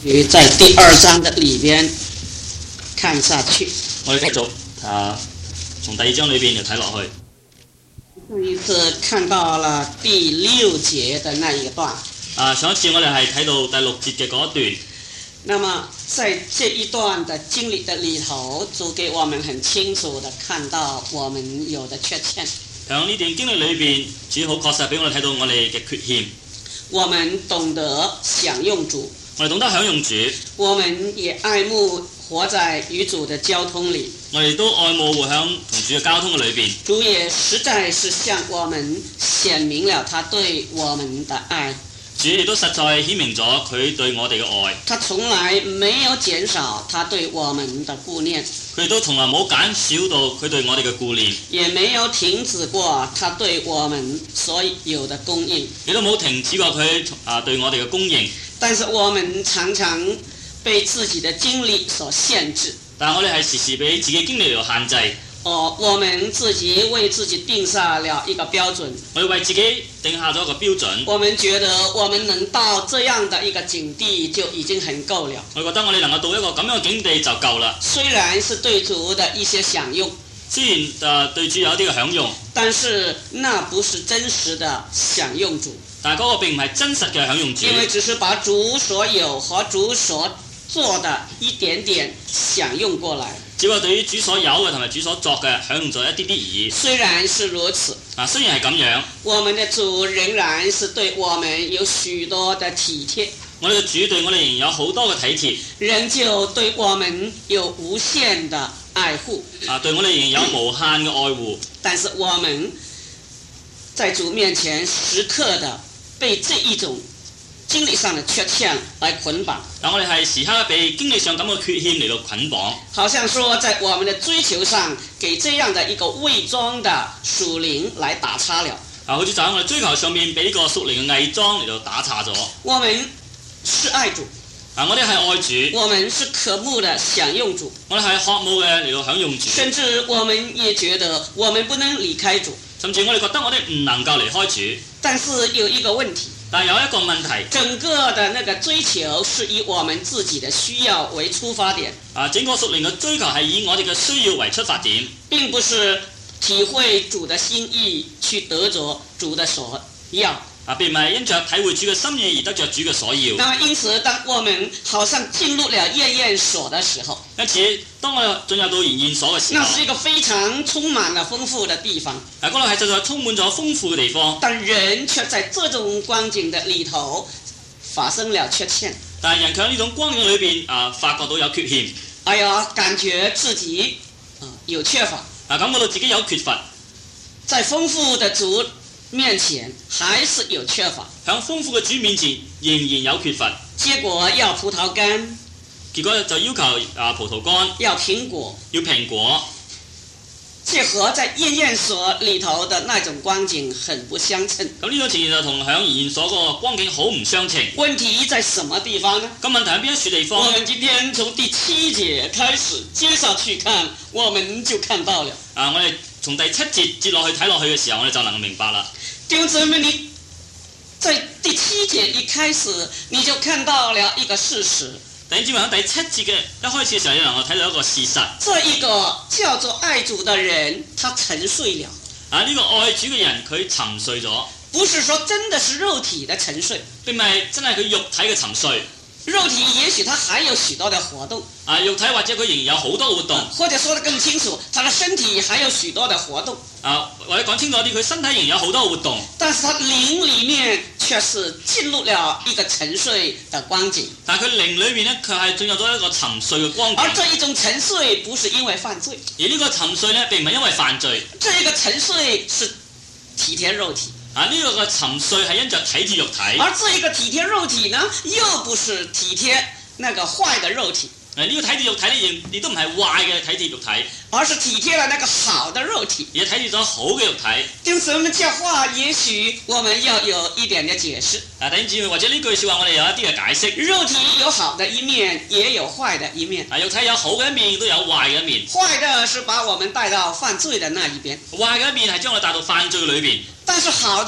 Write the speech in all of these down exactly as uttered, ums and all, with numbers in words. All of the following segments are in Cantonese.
在第二章的裏邊看下去， 我哋繼續啊，從第二章裏邊就睇落去。 上一次看到了第六節的那一段。 啊，上一次我哋係睇到第六節嘅嗰一段。 那麼在這一段的經歷的裏頭，主給我們很清楚的看到我們有的缺陷。 喺呢段經歷裏邊，主好確實俾我哋睇到我哋嘅缺陷。 我們懂得享用主， 我哋懂得享用主， 我們也愛慕活在與主的交通裏。 我哋都愛慕活喺同主嘅交通嘅裏邊。 主也實在是向我們顯明了他對我們的愛。 主亦都實在顯明咗佢對我哋嘅愛。 他從來沒有減少他對我們的顧念。 佢亦都從來冇減少到佢對我哋嘅顧念。 也沒有停止過他對我們所有的供應。 亦都冇停止過佢啊對我哋嘅供應。 但是我們常常被自己的經歷所限制。 但係我哋係時時俾自己經歷嚟限制。 哦，我們自己為自己定下了一個標準。 我哋為自己定下咗一個標準。 我們覺得我們能到這樣的一個境地就已經很夠了。 我覺得我哋能夠到一個咁樣嘅境地就夠啦。 雖然是對主的一些享用， 雖然誒、呃、對主有一啲嘅享用， 但是那不是真實的享用主。 但係嗰個並唔係真實嘅享用主。 因為只是把主所有和主所做的一點點享用過來。 只不過對於主所有嘅同埋主所作嘅享用咗一啲啲而已。 雖然是如此， 啊，雖然係咁樣， 我們的主仍然是對我們有許多的體貼。 我哋嘅主對我哋仍然有好多嘅體貼， 仍舊對我們有無限的愛護。 啊，對我哋仍然有無限嘅愛護。 但是我們在主面前時刻的被這一種經歷上的缺陷來捆綁。 但我哋係時刻被經歷上咁嘅缺陷嚟到捆綁。 好像說在我們的追求上，給這樣的一個偽裝的屬靈來打叉了。 啊，好似就喺我哋追求上面俾呢個屬靈嘅偽裝嚟到打叉咗。 我們是愛主， 啊，我哋係愛主， 我們是渴慕的享用主， 我哋係渴慕嘅嚟到享用主。 甚至我們也覺得我們不能離開主， 甚至我哋覺得我哋唔能夠離開主。 但是有一個問題。 但有一個問題， 整個的那個追求是以我們自己的需要為出發點。 啊，整個屬靈嘅追求係以我哋嘅需要為出發點， 並不是體會主的心意去得着主的所要。 啊，並唔係因着體會主嘅心意而得着主嘅所要。 那麼因此，當我們好像進入了驗驗所的時候， 因此當我哋進入到驗驗所嘅時候， 那是一個非常充滿了豐富的地方。 啊，嗰度係實在充滿咗豐富嘅地方。 但人卻在這種光景的裏頭發生了缺陷。 但係人卻喺呢種光景裏邊啊，發覺到有缺陷。 哎呀，感覺自己啊有缺乏。 啊，感覺到自己有缺乏。 在豐富的主面前還是有缺乏， 喺豐富嘅主面前仍然有缺乏。 結果要葡萄乾， 結果就要求啊葡萄乾， 要蘋果， 要蘋果。 這和在驗驗所裏頭的那種光景很不相稱。 咁呢種情形就同喺驗驗所嗰個光景好唔相稱。 問題在什麼地方呢？ 咁問題喺邊一處地方？ 我們今天從第七節開始接下去看，我們就看到了。 啊，我哋從第七節接落去睇落去嘅時候，我哋就能夠明白啦。 弟兄姊妹，你在第七節一開始，你就看到了一個事實。 弟兄姊妹，喺第七節嘅一開始嘅時候，你能夠睇到一個事實。 這一個叫做愛主的人，他沉睡了。 啊，呢、這個愛主嘅人佢沉睡咗， 不是說真的是肉體的沉睡， 並唔係真係佢肉體嘅沉睡。 肉體也許他還有許多的活動， 啊，肉體或者佢仍然有好多活動， 或者說得更清楚，他的身體還有許多的活動。 啊，或者講清楚啲，佢身體仍然有好多活動， 但是他靈裡面卻是進入了一個沉睡的光景。 但係佢靈裏面呢，佢係進入咗一個沉睡嘅光景。 而這一種沉睡不是因為犯罪， 而呢個沉睡呢，並唔係因為犯罪， 這一個沉睡是體貼肉體。 啊，呢、這個嘅沉睡係因着體貼肉體， 而這一個體貼肉體呢，又不是體貼那個壞的肉體。 誒，呢個體貼肉體呢，亦亦都唔係壞嘅體貼肉體， 而是體貼了那個好的肉體， 而係體貼咗好嘅肉體。 弟兄姊妹，這話也許我們要有一點的解釋。 啊，弟兄姊妹，或者呢句説話我哋有一啲嘅解釋。 肉體有好的一面，也有壞的一面。 啊，肉體有好嘅一面，亦都有壞嘅一面。 壞的是把我們帶到犯罪的那一邊， 壞嘅一面係將我哋帶到犯罪裏邊。 但是好的呢？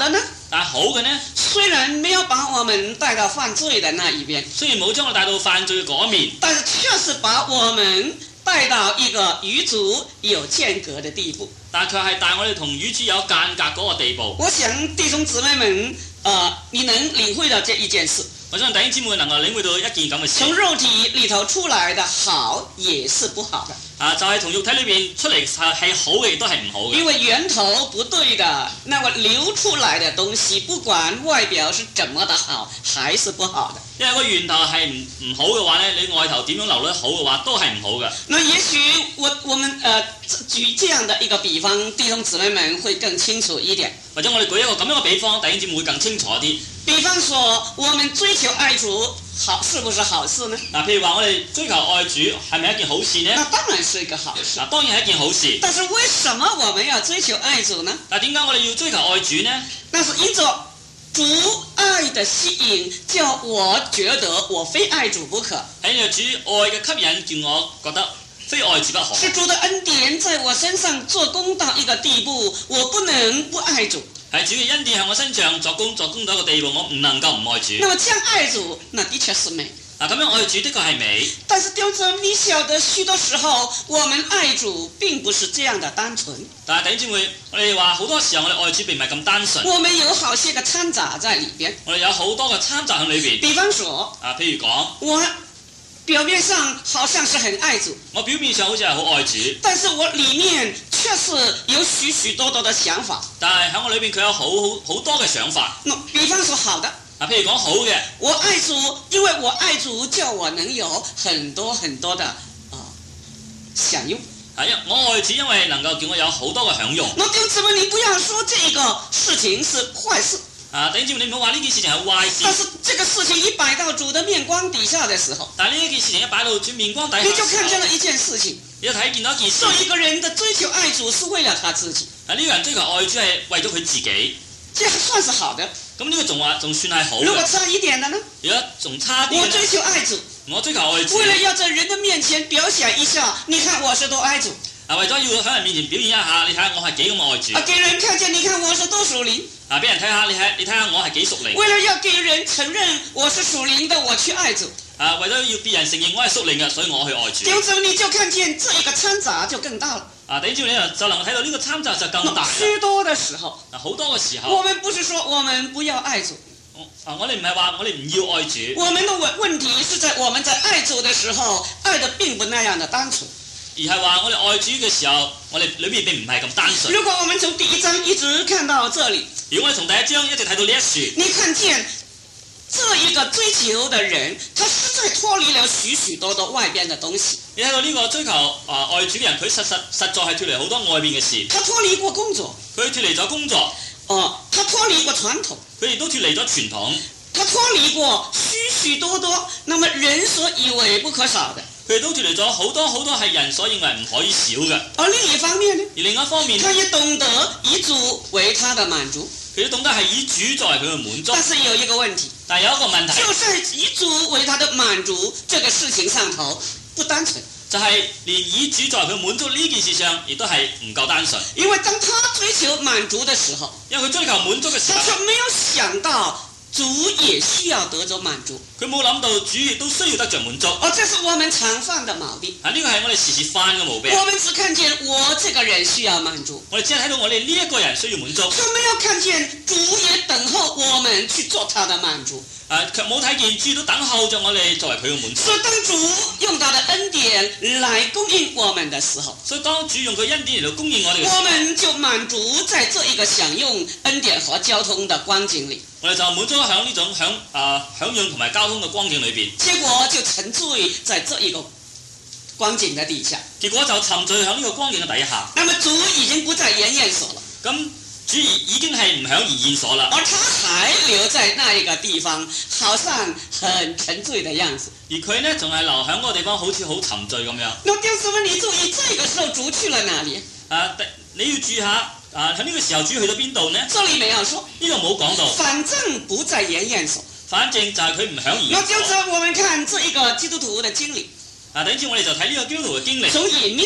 但係好嘅呢， 虽然没有把我们带到犯罪的那一边， 雖然冇將我哋帶到犯罪嘅嗰一面， 但是确实把我们带到一个与主有间隔的地步。 但係卻係帶我哋同與主有間隔嗰個地步。 我想弟兄姊妹們，呃，你能領會到這一件事。 我相信弟兄姊妹能夠領會到一件咁嘅事。 從肉體裏頭出來的好也是不好的。 啊，就係、是、從肉體裏邊出嚟係係好嘅，亦都係唔好嘅。 因為源頭不對的，那麼流出來的東西，不管外表是怎麼的好，還是不好的。 因為個源頭係唔唔好嘅話呢，你外頭點樣流得好嘅話，都係唔好嘅。 那也許我我們呃舉這樣的一個比方，弟兄姊妹們會更清楚一點。 或者我哋舉一個咁樣嘅比方，弟兄姊妹會更清楚啲。 比方說，我們追求愛主，好是不是好事呢？ 嗱，譬如話我哋追求愛主，係咪一件好事呢？ 那當然是一個好事。 嗱，當然係一件好事。 但是為什麼我們要追求愛主呢？ 但點解我哋要追求愛主呢？ 那是因着主愛的吸引，叫我覺得我非愛主不可。 係因為主愛嘅吸引，叫我覺得非愛主不可。 是主的恩典在我身上做工到一個地步，我不能不愛主。 係主嘅恩典喺我身上作工作工到一個地步，我唔能夠唔愛主。 那麼這樣愛主，那的確是美。 嗱，咁樣愛主的確係美。 但是弟兄姊妹，你曉得許多時候，我們愛主並不是這樣的單純。 但係弟兄姊妹，我哋話好多時候我哋愛主並唔係咁單純。 我們有好些個摻雜在裏邊。 我哋有好多嘅摻雜喺裏邊。 比方說， 啊，譬如講， 我表面上好像是很愛主， 我表面上好似係好愛主， 但是我裡面確實有許許多多的想法。 但係喺我裏邊佢有好好好多嘅想法。 那比方說好的。 啊，譬如講好嘅， 我愛主，因為我愛主，叫我能有很多很多的啊、呃、享用。 啊，因我愛主，因為能夠叫我有好多嘅享用。 那弟兄姊妹，你不要說這個事情是壞事。 啊，弟兄姊妹，你唔好話呢件事情係壞事。 但是這個事情一擺到主的面光底下的時候， 但係呢一件事情一擺到主面光底下， 你就看見了一件事情。 你就睇見到一件事。 做一個人的追求愛主是為了他自己。 啊，呢、這個人追求愛主係為咗佢自己。 這還算是好的。 咁呢個仲話仲算係好嘅。 如果差一點的呢？ 如果仲差啲， 我追求愛主， 我追求愛主， 為了要在人的面前表現一下，你看我是多愛主。 啊，為咗要喺人面前表現一下，你睇下我係幾咁愛主。 啊，給人看見，你看我是多屬靈。 啊，俾人睇下，你睇你睇下我係幾屬靈。 為了要給人承認我是屬靈的，我去愛主。 啊，為咗要別人承認我係屬靈嘅，所以我去愛主。 弟兄姊妹，你就看見這一個摻雜就更大了。 啊，弟兄姊妹你就能夠睇到呢個摻雜就更大啦。 許多的時候， 啊，好多嘅時候， 我們不是說我們不要愛主。 啊，我哋唔係話我哋唔要愛主。 我們的問問題是在我們在愛主的時候，愛的並不那樣的單純。 而係話我哋愛主嘅時候，我哋裏面並唔係咁單純。 如果我們從第一章一直看到這裡， 如果我哋從第一章一直睇到呢一樹， 你看見這一個追求的人，他實在脫離了許許多多外邊的東西。 你睇到呢個追求啊愛主嘅人，佢實實實在係脫離好多外邊嘅事。 他脫離過工作， 佢脫離咗工作。 哦，他脫離過傳統， 佢亦都脫離咗傳統。 他脫離過許許多多，那麼人所以為不可少的。 佢哋都脫離咗好多好多係人所認為唔可以少嘅。 而另一方面呢？ 而另一方面， 他也懂得以主為他的滿足。 佢都懂得係以主作為佢嘅滿足。 但是有一個問題， 但係有一個問題， 就在以主為他的滿足這個事情上頭不單純， 就係連以主作為佢滿足呢件事上，亦都係唔夠單純。 因為當他追求滿足的時候， 因為佢追求滿足嘅時候， 他卻沒有想到主也需要得着滿足。 佢冇諗到主亦都需要得着滿足。 哦，這是我們常犯的毛病。 啊，呢個係我哋時時犯嘅毛病。 我們只看見我這個人需要滿足， 我哋只係睇到我哋呢一個人需要滿足， 卻沒有看見主也等候我們去做他的滿足。 啊，卻冇睇見主都等候着我哋作為佢嘅滿足。 所以當主用他的恩典來供應我們的時候， 所以當主用佢恩典嚟到供應我哋嘅時候， 我們就滿足在這一個享用恩典和交通的光景裏。 我哋就滿足喺呢種享啊享用同埋交通嘅光景裏邊， 結果就沉醉在這一個光景的底下。 結果就沉醉喺呢個光景嘅底下。 那麼主已經不在筵宴所了， 咁主已已經係唔喺筵宴所啦， 而他還留在那一個地方，好像很沉醉的樣子。 而佢呢，仲係留喺嗰個地方，好似好沉醉咁樣。 那弟兄姊妹，你注意，這個時候主去了哪裡？ 啊，你要注意下。啊！喺呢個時候主去到邊度呢？ 這裡沒有說， 呢度冇講到。 反正不在筵宴所， 反正就係佢唔響宴。 那就着我們看這一個基督徒的經歷。 啊，等陣我哋就睇呢個基督徒嘅經歷。 從隱秘處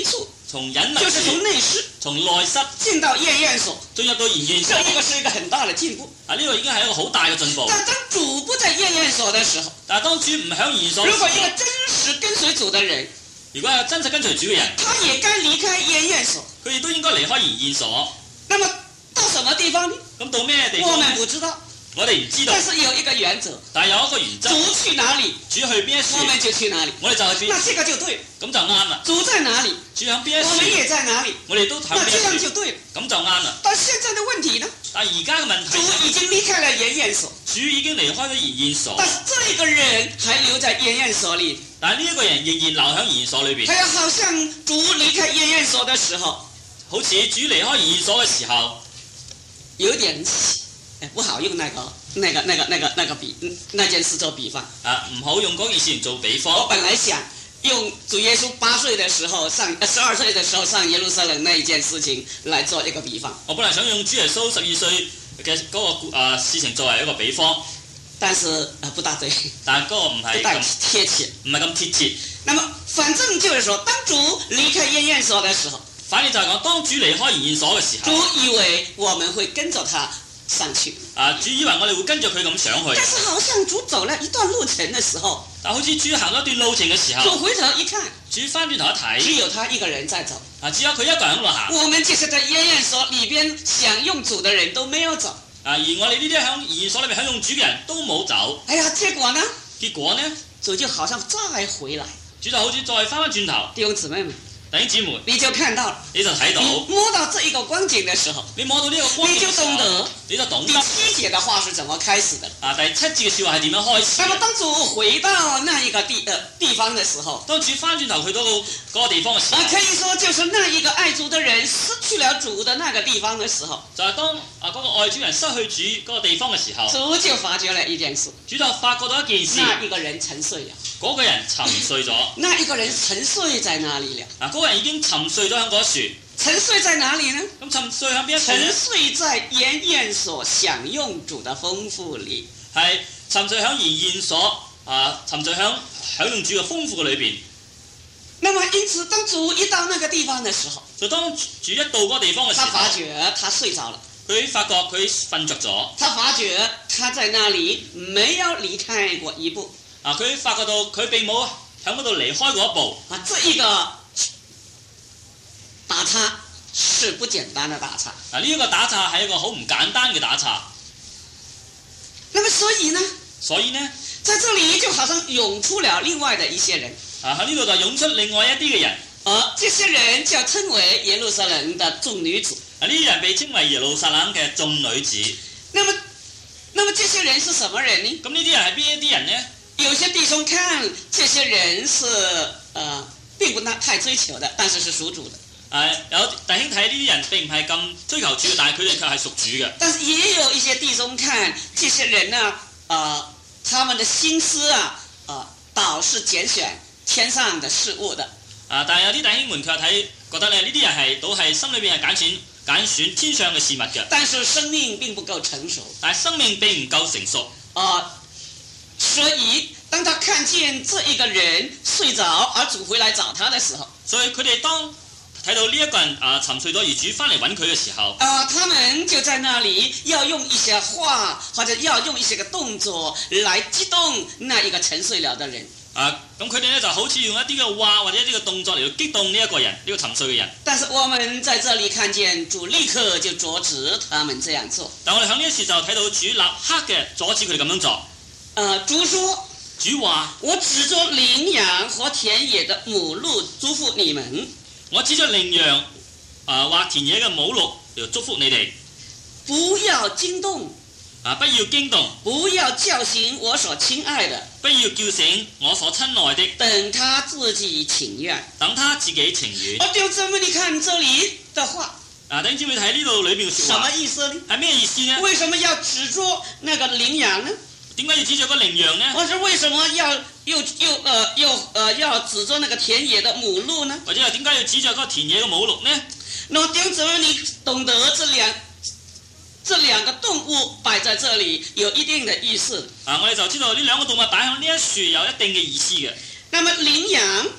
從隱密就是從內室從內室進到驗驗所， 進入到驗驗所。 這一個是一個很大的進步。 啊，呢個已經係一個好大嘅進步。 但當主不在驗驗所的時候， 但係當主唔響驗驗所， 如果一個真實跟隨主的人， 如果係真實跟隨主嘅人， 他也該離開驗驗所。 佢亦都應該離開驗驗所。 那麼到什麼地方呢？ 咁到咩地方我們呢？ 不知道。 我哋唔知道。 但是有一個原則， 但係有一個原則， 主去哪裡， 主去邊一處， 我們就去哪裡。 我哋就去邊。 那這個就對了。 咁就啱啦。 主在哪裡， 主響邊一處， 我們也在哪裡。 我哋都響那這邊一處， 樣就對了。 咁就啱啦。 但現在的問題呢？ 但係而家嘅問題， 主已經離開了驗驗所， 主已經離開咗驗驗所， 但是這個人還留在驗驗所裡。 但係呢一個人仍然留喺驗驗所裏邊。 他好像主離開驗驗所的時候， 好似主離開驗驗所嘅時候， 有點不好用那個、那個、那個、那個、那個比那件事做比方。 啊，唔好用嗰件事情做比方。 我本來想用主耶穌八歲的時候上十二歲的時候上耶路撒冷那一件事情來做一個比方。 我本來想用主耶穌十二歲嘅嗰個啊事情作為一個比方， 但是啊不大對， 但係嗰個唔係不大咁貼切， 唔係咁貼切。 那麼反正就是說，當主離開驗驗所的時候， 反正就係講當主離開驗驗所嘅時候， 主以為我們會跟着他上去。 啊，主以為我哋會跟住佢咁上去。 但是好像主走了一段路程的時候， 但好似主行咗一段路程嘅時候， 主回頭一看， 主翻轉頭一睇， 只有他一個人在走。 啊，只有佢一個人喺度行。 我們這些在驗驗所裏邊享用主的人都沒有走。 啊，而我哋呢啲喺驗驗所裏面享用主嘅人都冇走。 哎呀，結果呢？ 結果呢？ 主就好像再回來。 主就好似再翻翻轉頭。 弟兄姊妹們， 弟兄姊妹， 你就看到了， 你就睇到， 你摸到這一個光景的時候， 你摸到呢個光景嘅時候， 你就懂得， 你就懂得。 第七節的話是怎麼開始的？ 啊，第七節嘅説話係點樣開始？ 那麼當主回到那一個地呃地方的時候， 當主翻轉頭去到嗰個地方嘅時候， 啊，可以說就是那一個愛主的人失去了主的那個地方的時候， 就係當啊嗰個愛主人失去主嗰個地方嘅時候， 主就發覺了一件事， 主就發覺到一件事， 那一個人沉睡了， 嗰個人沉睡咗。 那一個人沉睡在哪裡了？ 啊，嗰個人已經沉睡咗喺嗰一處。 沉睡在哪裡呢？ 咁沉睡喺邊一處沉呢？ 睡在驗驗所享用主的豐富裡。 係沉睡喺驗驗所啊，沉睡喺享用主嘅豐富嘅裏邊。 那麼因此，當主一到那個地方的時候， 就當主一到嗰個地方嘅時他發候， 覺他睡着了， 佢發覺佢瞓着咗。 他發覺他在那裡沒有離開過一步。 啊，佢發覺到佢並冇喺嗰度離開過一步。 啊，這一個打岔是不簡單的打岔。 啊，呢一個打岔係一個好唔簡單嘅打岔。 那麼所以呢， 所以呢， 在這裡就好像湧出了另外的一些人。 啊喺呢度就湧出另外一啲嘅人。 而這些人就稱為耶路撒冷的眾女子。 啊，呢啲人被稱為耶路撒冷嘅眾女子。 那麼，那麼這些人是什麼人呢？ 咁呢啲人係邊一啲人呢？ 有些弟兄看這些人是呃並不那太追求的，但是是屬主的。 啊，有弟兄睇呢啲人並唔係咁追求主，但係佢哋卻係屬主嘅。 但是也有一些弟兄看這些人呢，呃，他們的心思啊，呃，倒是揀選天上的事物的。 啊，但係有啲弟兄們卻睇覺得咧，呢啲人係倒係心裏邊係揀選揀選天上嘅事物嘅。 但是生命並不夠成熟。 但係生命並唔夠成熟。 啊，所以當他看見這一個人睡着，而主回來找他的時候， 所以佢哋當睇到呢一個人啊沉睡咗，而主翻嚟揾佢嘅時候， 啊，他們就在那裡要用一些話或者要用一些個動作來激動那一個沉睡了的人。 啊，咁佢哋咧就好似用一啲嘅話或者一啲嘅動作嚟到激動呢一個人，呢、這個沉睡嘅人。 但是我們在這裡看見主立刻就阻止他們這樣做。 但我哋喺呢一處就睇到主立刻嘅阻止佢哋咁樣做。 呃，主說： 主話： 我指着羚羊和田野的母鹿囑咐你們。 我指着羚羊啊或田野嘅母鹿嚟祝福你哋。 不要驚動。 啊！不要驚動， 不要叫醒我所親愛的， 不要叫醒我所親愛的， 等他自己情願， 等他自己情願。 我就這麼你看這裡的話， 啊，弟兄姊妹睇呢度裏邊嘅説話， 什麼意思呢？ 係咩意思呢？ 為什麼要指着那個羚羊呢？ 點解要指着個羚羊呢？ 或者為什麼要又又呃又呃要指着那個田野的母鹿呢？ 或者係點解要指着嗰個田野嘅母鹿呢？ 那麼弟兄姊妹，你懂得這兩這兩個動物擺在這裡有一定的意思。 啊，我哋就知道呢兩個動物擺喺呢一樹有一定嘅意思嘅。 那麼羚羊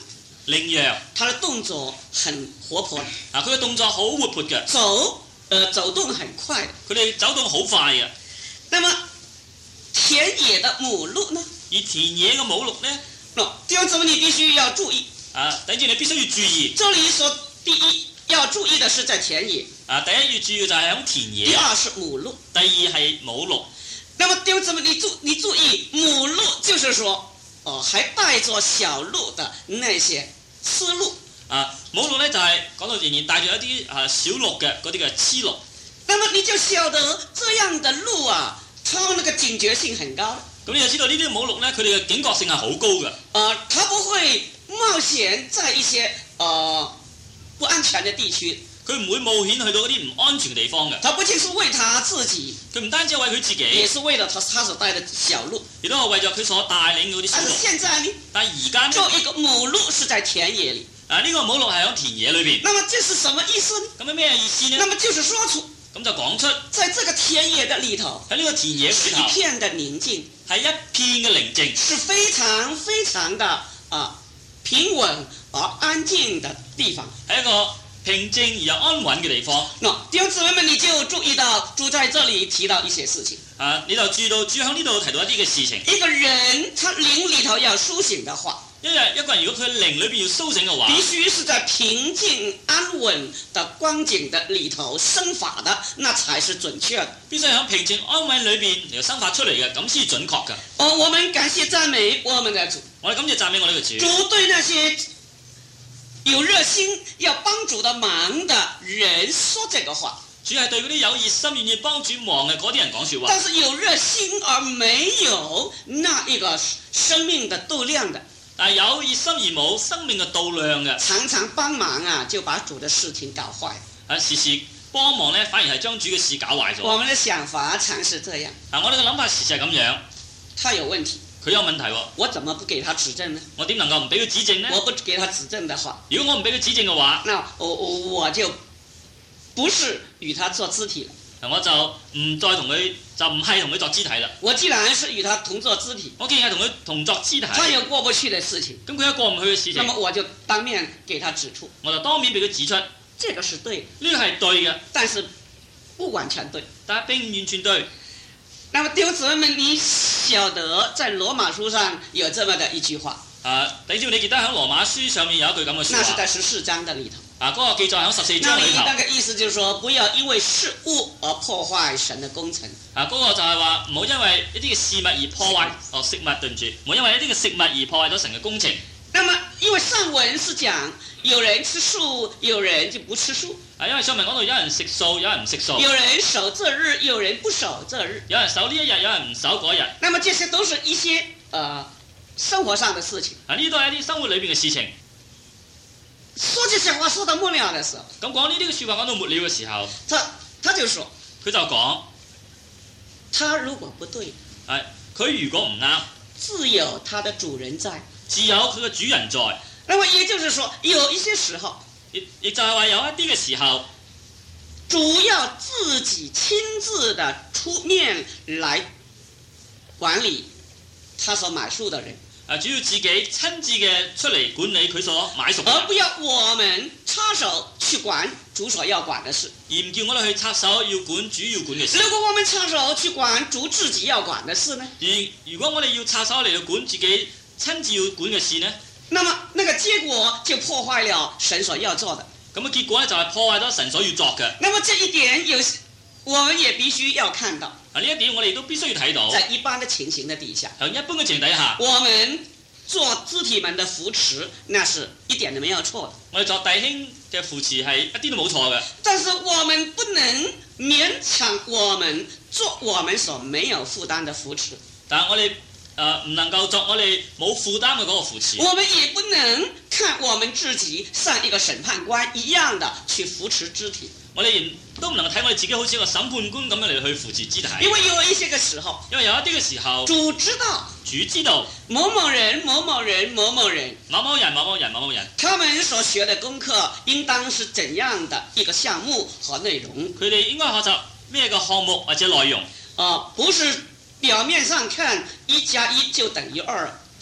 羚羊， 它的动作很活泼， 啊，佢嘅動作好活潑嘅， 走呃走動很快的。 佢哋走動好快嘅。 那麼田野的母鹿呢？ 而田野嘅母鹿呢， 喏，弟兄姊妹，你必須要注意， 啊，弟兄姊妹你必須要注意。 這裡所第一要注意的是在田野， 啊，第一要注意就係喺田野， 第二是母鹿。 第二係母鹿。 那麼弟兄姊妹，你注你注意，母鹿就是說，哦，還帶着小鹿的那些雌鹿。 啊，母鹿咧就係、是、講到仍然帶住一啲啊小鹿嘅嗰啲嘅雌鹿。 那麼你就曉得這樣的鹿啊，它那個警覺性很高。 咁你就知道呢啲母鹿咧，佢哋嘅警覺性係好高嘅。 呃，它不會冒險在一些呃不安全的地區。 佢唔會冒險去到嗰啲唔安全嘅地方嘅。 它不僅是為它自己， 佢唔單止係為佢自己， 也是為了它它所帶的小鹿。 亦都係為咗佢所帶領嗰啲小但是鹿。 現在呢， 但係而家呢， 就一個母鹿是在田野裡。 啊呢、這個母鹿係喺田野裏邊。 那麼這是什麼意思呢？ 咁係咩意思呢？ 那麼就是說出， 咁就講出在這個田野的裡頭， 喺呢個田野是裏頭一片的寧靜， 係一片嘅寧靜， 是非常非常的啊、呃、平穩而安靜的地方。 係一個平靜而又安穩嘅地方。 那弟兄姊妹們，你就注意到主在這裡提到一些事情。 啊，你就注意到主喺呢度提到一啲嘅事情。 一個人他靈裡頭要甦醒的話， 因為一個人如果佢靈裏邊要甦醒嘅話， 必須是在平靜安穩的光景的裡頭生發的，那才是準確的。 必須係喺平靜安穩裏邊嚟生發出嚟嘅，咁先準確㗎。 哦，我們感謝讚美我們的主。 我哋感謝讚美我哋嘅主。 主對那些有熱心要幫主的忙的人說這個話。 主係對嗰啲有熱心願意幫主忙嘅嗰啲人講説話。 但是有熱心而沒有那一個生命的度量的， 但係有熱心而冇生命嘅度量嘅， 常常幫忙啊，就把主的事情搞壞。 啊時時幫忙咧，反而係將主嘅事搞壞咗。 我們的想法常是這樣。 啊，我哋嘅諗法時時係咁樣。 他有問題， 佢有問題喎， 我怎麼不給他指正呢？ 我點能夠唔俾佢指正呢？ 我不給他指正的話， 如果我唔俾佢指正嘅話， 那我我我就不是與他做肢體了。 嗱我就唔再同佢，就唔係同佢作肢體啦。 我既然是與他同做肢體， 我既然係同佢同作肢體， 他有過不去的事情， 咁佢有過唔去嘅事情， 那麼我就當面給他指出， 我就當面俾佢指出，呢這個是對的， 個係對嘅， 但是不完全對。 但係並唔完全對。 那麼弟兄姊妹們，你曉得在羅馬書上有這麼的一句話， 啊，你知唔知你記得喺羅馬書上面有一句咁嘅説話？ 那是在十四章的裡頭。 啊，嗰、那個記載喺十四那裡章裡頭。 那個意思就是說，不要因為事物而破壞神的工程。 啊，嗰、那個就係話唔好因為一啲嘅事物而破壞，哦食物對唔住，唔好因為一啲嘅食物而破壞咗神嘅工程。 那麼因為上文是講有人吃素，有人就不吃素。 啊，因為上文講到有人食素，有人唔食素。 有人守這日，有人不守這日。 有人守呢一日，有人唔守嗰一日。 那麼這些都是一些呃生活上的事情。 啊，呢都係一啲生活裏邊嘅事情。 說這些話說到末了的時候， 咁講呢啲嘅説話講到末了嘅時候， 他他就說， 佢就講， 他如果不對， 係佢如果唔啱， 自有他的主人在， 自有佢嘅主人在。 那麼也就是說，有一些時候， 亦亦就係話有一啲嘅時候， 主要自己親自的出面來管理他所買數的人。 啊，主要自己親自嘅出嚟管理佢所買熟嘅， 而不要我們插手去管主所要管的事， 而唔叫我哋去插手要管主要管嘅事。 如果我們插手去管主自己要管的事呢？ 而如果我哋要插手嚟到管自己親自要管嘅事呢？ 那麼那個結果就破壞了神所要做的。 咁嘅結果咧就係破壞咗神所要作嘅。 那麼這一點有，我們也必須要看到。 啊，呢一點我哋都必須要睇到。 在一般的情形的底下， 喺一般嘅情形底下， 我們做肢體們的扶持，那是一點都沒有錯的。 我哋作弟兄嘅扶持係一啲都冇錯嘅。 但是我們不能勉強我們做我們所沒有負擔的扶持。 但係我哋誒唔能夠作我哋冇負擔嘅嗰個扶持。 我們也不能看我們自己像一個審判官一樣的去扶持肢體。 我哋亦都唔能夠睇我哋自己好似一個審判官咁樣嚟去扶持肢體。 因為有一些嘅時候， 因為有一啲嘅時候， 主知道， 主知道某某人、某某人、某某人、 某某人、某某人、某某人， 他們所學的功課應當是怎樣的一個項目和內容？ 佢哋應該學習咩嘅項目或者內容？ 啊、呃，不是表面上看一加一就等於二，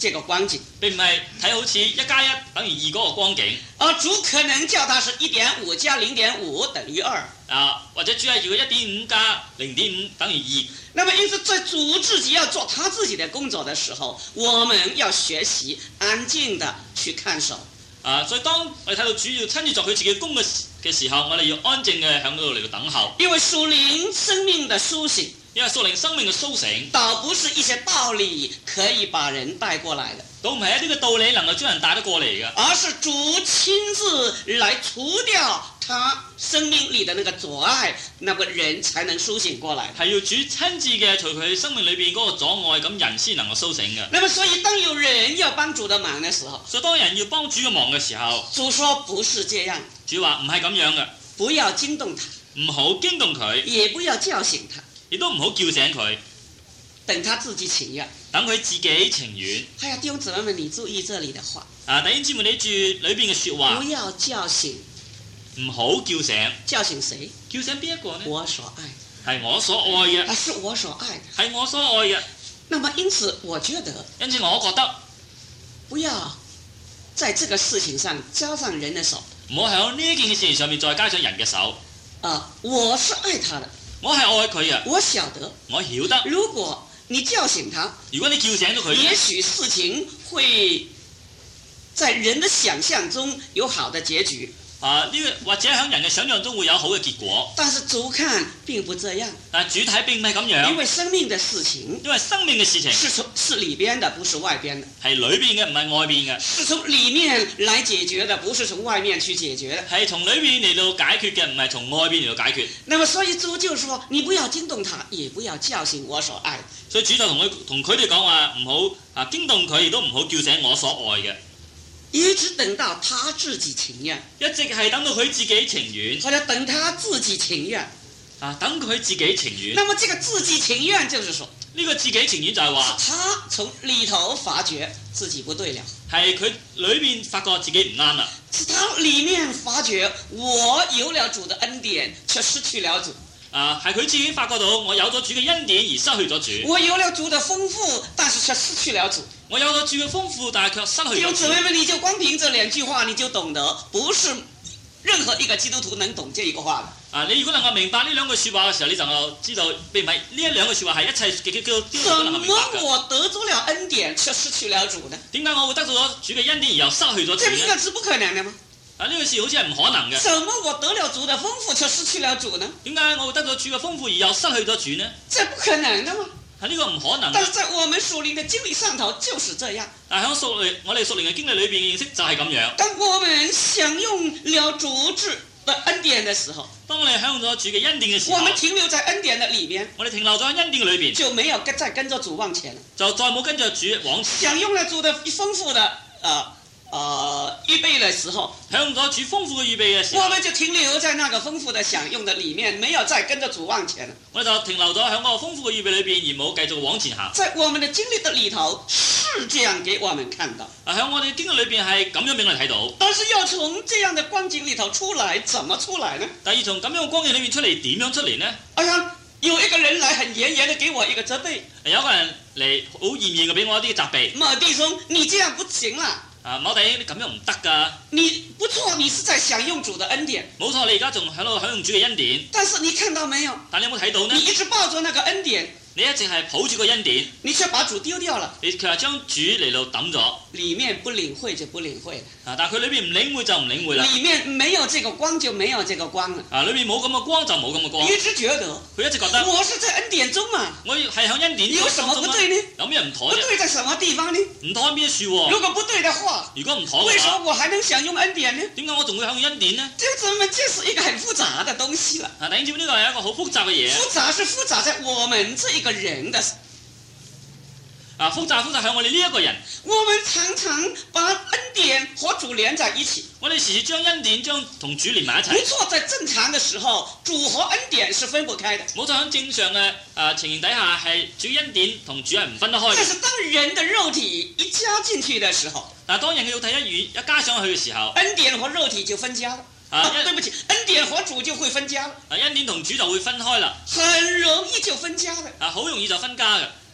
這個光景， 並唔係睇好似一加一等於二嗰個光景。 而主可能叫他是一點五加零點五等於二。 啊，或者主係叫佢一點五加零點五等於二。 那麼因此在主自己要做他自己的工作的時候，我們要學習安靜的去看守。 啊，所以當我哋睇到主要親自作佢自己工嘅嘅時候，我哋要安靜嘅喺嗰度嚟到等候。 因為屬靈生命的甦醒， 因為屬靈生命嘅甦醒， 倒不是一些道理可以把人帶過來的， 倒唔係一啲嘅道理能夠將人帶得過嚟嘅， 而是主親自來除掉他生命裏的那個阻礙，那個人才能甦醒過來。 係要主親自嘅除佢生命裏邊嗰個阻礙，咁人先能夠甦醒嘅。 那麼所以當有人要幫主的忙的時候， 所以當人要幫主嘅忙嘅時候， 主說不是這樣， 主話唔係咁樣嘅， 不要驚動他， 唔好驚動佢， 也不要叫醒他， 亦都唔好叫醒佢， 等他自己情願。 等佢自己情願。 哎呀，弟兄姊妹們，你注意這裡的話， 啊，弟兄姊妹，你注意裏邊嘅説話， 不要叫醒， 唔好叫醒。 叫醒誰？ 叫醒邊一個呢？ 我所愛， 係我所愛嘅， 啊，是我所愛的。 係我所愛嘅。 那麼因此，我覺得因此，我覺得不要在這個事情上加上人的手。 唔好喺呢一件嘅事情上面再加上人嘅手。 啊，我是愛他的， 我係愛佢嘅， 我曉得， 我曉得。 如果你叫醒他， 如果你叫醒咗佢， 也許事情會在人的想象中有好的結局。 啊，呢個或者喺人嘅想象中會有好嘅結果， 但是主看並不這樣， 但係主體並唔係咁樣， 因為生命的事情因為生命嘅事情是從是裏邊的，不是外邊的， 係裏邊嘅，唔係外邊嘅， 是從裏面來解決的，不是從外面去解決的。 係從裏邊嚟到解決嘅，唔係從外邊嚟到解決。 那麼所以主就說：你不要驚動他，也不要叫醒我所愛。 所以主就同佢同佢哋講話，唔好啊驚動佢，亦都唔好叫醒我所愛嘅。 一直等到他自己情願， 一直係等到佢自己情願， 或者等他自己情願啊，等佢自己情願。 那麼這個自己情願就是說， 呢個自己情願就係話， 他從裏頭發覺自己不對了， 係佢裏邊發覺自己唔啱啦。 是他裏面發覺我有了主的恩典，卻失去了主。 啊，係佢自己發覺到我有咗主嘅恩典而失去咗主。 我有了主的豐富，但是卻失去了主。 我有咗主嘅豐富，但係卻失去弟兄咗主。 姊妹們，你就光憑這兩句話，你就懂得，不是任何一個基督徒能懂這一個話的。 啊，你如果能夠明白呢兩句説話嘅時候，你就能夠知道並唔係呢一兩句説話係一切嘅基督徒都能夠明白嘅。 怎麼我得咗了恩典，卻失去了主呢？ 點解我會得到咗主嘅恩典而又失去咗主這個呢？ 是不可能的嗎？ 啊，呢個事好似係唔可能嘅。 怎麼我得了主的豐富，卻失去了主呢？ 點解我會得到主嘅豐富而又失去咗主呢？ 這不可能的嘛！ 係呢個唔可能嘅。 但是在我們屬靈的經歷上頭就是這樣。 但係喺屬靈我哋屬靈嘅經歷裏邊嘅認識就係咁樣。 當我們享用了主治的恩典的時候， 當我哋享用咗主嘅恩典嘅時候， 我們停留在恩典的裡面， 我哋停留咗喺恩典嘅裏邊， 就沒有跟再跟着主往前了。 就再冇跟着主往前。 享用了主的豐富的呃呃預備的時候， 享用咗主豐富嘅預備嘅時候， 我們就停留在那個豐富的享用的裡面，沒有再跟着主往前了。 我哋就停留咗喺嗰個豐富嘅預備裏邊，而冇繼續往前行。 在我們的經歷的裡頭是這樣給我們看到， 啊，喺我哋經歷裏邊係咁樣俾我哋睇到。 但是要從這樣的光景裡頭出來，怎麼出來呢？ 但係從咁樣嘅光景裏面出嚟，點樣出嚟呢？ 哎呀，有一個人來很嚴嚴的給我一個責備， 有個人嚟好嚴嚴嘅俾我一啲責備。 某弟兄，你這樣不行啦。 啊，某弟兄，你咁樣唔得㗎。 你不錯，你是在享用主的恩典。 冇錯，你而家仲喺度享用主嘅恩典。 但是你看到沒有？ 但你有冇睇到呢？ 你一直抱着那個恩典， 你一直係抱住個恩典， 你卻把主丟掉了。 你佢係將主嚟到抌咗。 裡面不領會就不領會了。 啊，但係佢裏邊唔領會就唔領會啦。 裡面沒有這個光就沒有這個光了。 啊，裏面冇咁嘅光就冇咁嘅光。 一直覺得， 佢一直覺得我是在恩典中嘛， 我係喺恩典有什麼不對呢？ 有咩唔妥不啫？ 對在什麼地方呢？ 唔妥喺邊一處喎？ 如果不對的話， 如果唔妥為什麼嘅話， 我還能享用恩典呢？ 點解我仲會享用恩典呢？ 這怎麼這是一個很複雜的東西了。 啊，弟兄姊妹，呢個係一個好複雜嘅嘢。 複雜是複雜在我們這一個人的。 啊，複雜複雜喺我哋呢一個人。 我們常常把恩典和主連在一起。 我哋時時將恩典將同主連埋一齊。 沒錯，在正常的時候，主和恩典是分不開的。 冇錯，喺正常嘅誒情形底下，係主恩典同主係唔分得開嘅。 但是當人的肉體一加進去的時候， 但係當人嘅肉體一與一加上去嘅時候， 恩典和肉體就分家了。啊， 啊對不起，恩典和主就會分家了。 啊，恩典同主就會分開啦。 很容易就分家了。 啊，好容易就分家嘅。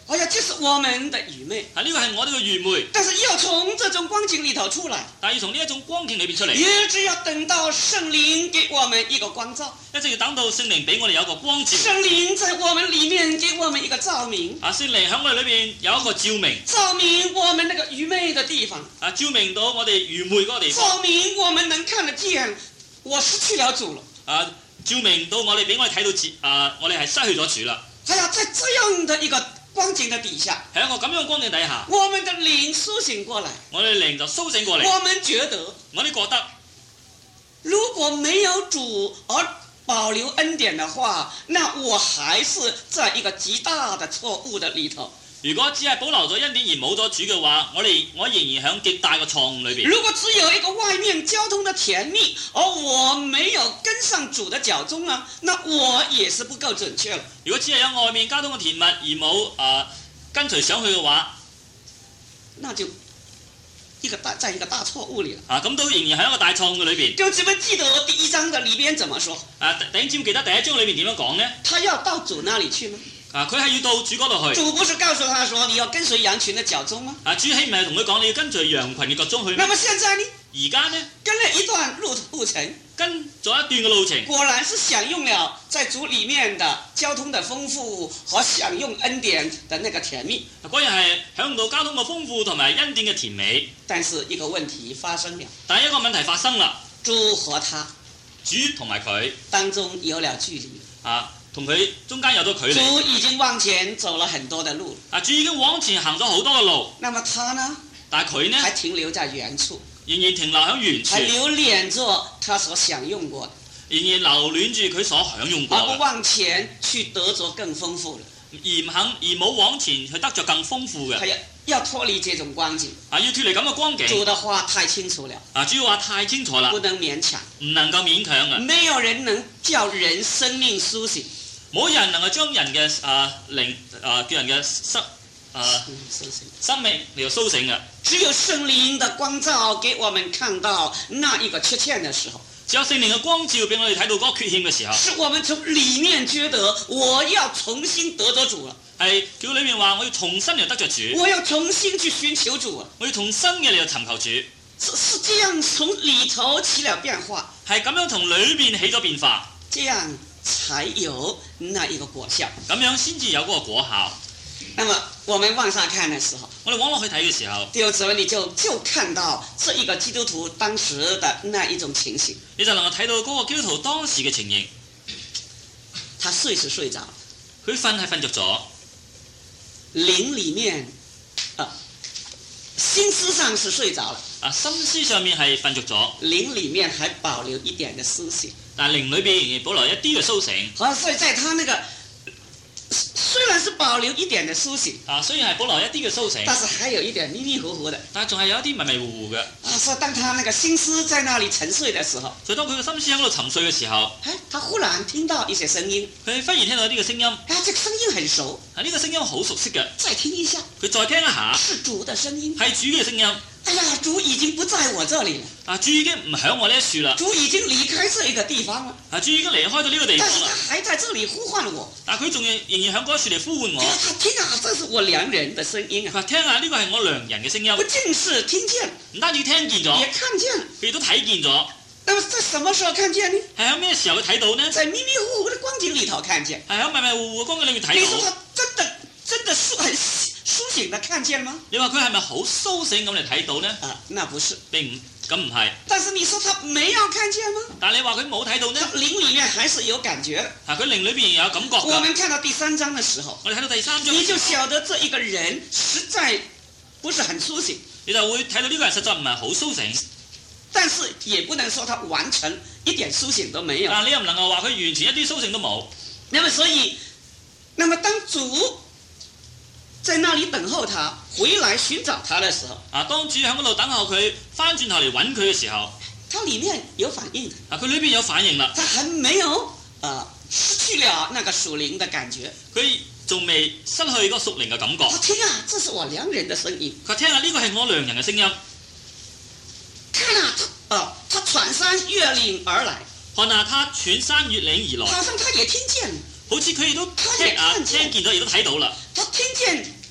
哎呀，这是我們的愚昧。 啊，呢個係我哋嘅愚昧。 但是要從這種光景裏頭出來， 但係要從呢一種光景裏邊出嚟， 也只要等到聖靈給我們一個光照， 一直要等到聖靈俾我哋有一個光照。 聖靈在我們裡面給我們一個照明， 啊，聖靈喺我哋裏邊有一個照明， 照明我們那個愚昧的地方， 啊，照明到我哋愚昧嗰個地方， 照明我們能看得見，我失去了主了。 啊，照明到我哋俾我哋睇到自啊，我哋係失去咗主啦。 哎呀，在這樣的一個光景的底下， 喺一個咁樣嘅光景底下， 我們的靈甦醒過來， 我哋靈就甦醒過嚟。 我們覺得， 我哋覺得， 如果沒有主而保留恩典的話，那我還是在一個極大的錯誤的裡頭。 如果只係保留咗恩典而冇咗主嘅話，我哋我仍然喺極大嘅錯誤裏邊。 如果只有一個外面交通的甜蜜，而我沒有跟上主的腳蹤啊，那我也是不夠準確了。 如果只係有外面交通嘅甜蜜而冇啊、呃、跟隨上去嘅話， 那就一個大在一個大錯誤裡了。 啊，咁都仍然喺一個大錯誤嘅裏邊。 弟兄姊妹記得第一章的裡邊怎麼說？ 啊，弟兄姊妹記得第一章裏邊點樣講呢？ 他要到主那裡去嗎？ 啊，佢係要到主嗰度去。 主不是告訴他說你要跟隨羊群的腳蹤嗎？ 啊，主豈唔係同佢講你要跟隨羊群嘅腳蹤去咩？ 那麼現在呢？ 而家呢？ 跟了一段路路程， 跟咗一段嘅路程， 果然是享用了在主裡面的交通的豐富和享用恩典的那個甜蜜。 果然係享用到交通嘅豐富同埋恩典嘅甜美。 但是一個問題發生了， 但係一個問題發生啦， 主和他主同埋佢當中有了距離。 啊，同佢中間有咗距離。 主已經往前走了很多的路， 啊，主已經往前行咗好多嘅路。 那麼他呢？ 但係佢呢？ 還停留在原處， 仍然停留喺原處， 還留戀着他所享用過的， 仍然留戀住佢所享用過嘅， 而不往前去得着更豐富的， 而唔肯而冇往前去得着更豐富嘅。 係啊，要脫離這種光景。 啊，要脫離咁嘅光景。 主的話太清楚了， 啊，主要話太清楚啦， 不能勉強， 唔能夠勉強啊。 沒有人能叫人生命甦醒， 冇人能夠將人嘅啊靈啊叫人嘅生啊生命嚟到甦醒嘅。 只有聖靈的光照給我們看到那一個缺陷的時候， 只有聖靈嘅光照俾我哋睇到嗰個缺陷嘅時候， 是我們從裡面覺得我要重新得着主了， 係叫裏面話我要重新嚟得着主， 我要重新去尋求主啊， 我要從新嘅嚟到尋求主， 是是這樣從裡頭起了變化， 係咁樣從裏邊起咗變化， 這樣才有那一個果效， 咁樣先至有嗰個果效。 那麼我們往下看的時候， 我哋往落去睇嘅時候， 弟兄姊妹，你就就看到這一個基督徒當時的那一種情形， 你就能夠睇到嗰個基督徒當時嘅情形。 他睡是睡着， 佢瞓係瞓着咗， 靈裡面啊，心思上是睡着了， 啊，心思上面係瞓着咗， 靈裡面還保留一點的甦醒， 但係靈裏邊仍然保留一啲嘅甦醒。 好，所以在他那個雖然是保留一點的甦醒， 啊，雖然係保留一啲嘅甦醒， 但是還有一點迷迷糊糊的。 但係仲係有一啲迷迷糊糊嘅。 啊，所以當他那個心思在那裡沉睡的時候， 所以當佢嘅心思喺嗰度沉睡嘅時候， 哎，他忽然聽到一些聲音， 佢忽然聽到一啲嘅聲音，啊， 哎，這個聲音很熟， 呢個聲音好熟悉嘅， 再聽一下， 佢再聽一下， 是主的聲音。 係主嘅聲音。 哎呀，主已經不在我這裡了， 啊，主已經唔響我呢一處啦， 主已經離開這一個地方了， 啊，主已經離開到呢個地但是方啦， 他還在這裡呼喚我。 但係佢仲仍仍然響嗰一處嚟呼喚我。 哎呀，他聽啊，這是我良人的聲音啊！ 佢話聽下呢個係我良人嘅聲音， 不僅是聽見， 唔單止聽見咗， 也看見了。 佢亦都睇見咗。 那麼在什麼時候看見呢？ 係喺咩時候佢睇到呢？ 在迷迷糊糊的光景裡頭看見。 係喺迷迷糊糊嘅光景裏面睇你說到。 他真的真的是很甦醒的看見嗎？ 你話佢係咪好甦醒咁嚟睇到呢？ 啊，那不是。 並唔咁唔係。 但是你說他沒有看見嗎？ 但係你話佢冇睇到呢？ 他靈裡面還是有感覺。 啊，佢靈裏邊有感覺㗎。 我們看到第三章的時候， 我哋睇到第三章， 你就曉得這一個人實在不是很甦醒。 你就會睇到呢個人實在唔係好甦醒。 但是也不能說他完全一點甦醒都沒有。 但你又唔能夠話佢完全一啲甦醒都冇。 那麼所以，那麼當主在那裡等候他回來尋找他的時候， 啊，當主喺嗰度等候佢翻轉頭嚟揾佢嘅時候， 他裡面有反應。 啊，佢裏邊有反應啦。 他還沒有啊、呃、失去了那個屬靈的感覺。 佢仲未失去嗰個屬靈嘅感覺。 我聽啊，這是我良人的聲音。 佢聽下呢個係我良人嘅聲音。 看啊，他哦，他穿山越嶺而來。 看下他穿山越嶺而來。 好像他也聽見， 好似佢亦都聽啊聽見咗，亦都睇到啦。 他聽見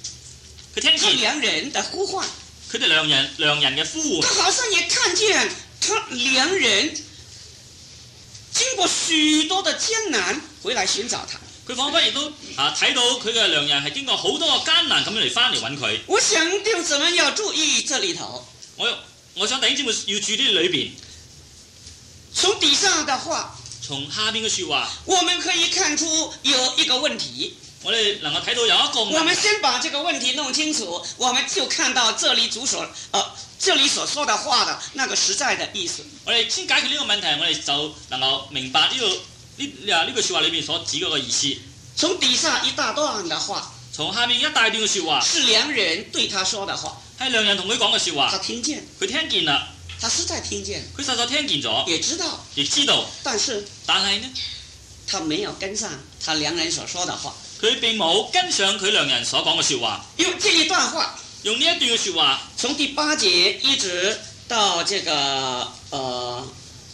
佢聽見他良人的呼喚， 佢哋良人良人嘅呼喚， 他好像也看見他良人經過許多的艱難回來尋找他。 佢彷彿亦都啊睇到佢嘅良人係經過好多個艱難咁樣嚟翻嚟揾佢。 我想弟兄姊妹要注意這裡頭， 我我想弟兄姊妹要注意呢裏邊， 從底下的話， 從下邊嘅説話， 我們可以看出有一個問題。 我哋能夠睇到有一個問題。 我們先把這個問題弄清楚，我們就看到這裡主所呃這裡所說的話的那個實在的意思。 我哋先解決呢個問題，我哋就能夠明白呢、這個呢啊呢句説話裏邊所指嗰個意思。 從底下一大段的話， 從下面一大段嘅説話， 是良人對他說的話， 係良人同佢講嘅説他話， 聽見， 佢聽見啦， 他實在聽見， 佢實在聽見咗， 也知道， 亦知道， 但是但係呢， 他沒有跟上他良人所說的話。 佢並冇跟上佢良人所講嘅説話。 用這一段話， 用呢一段嘅説話， 從第八節一直到這個呃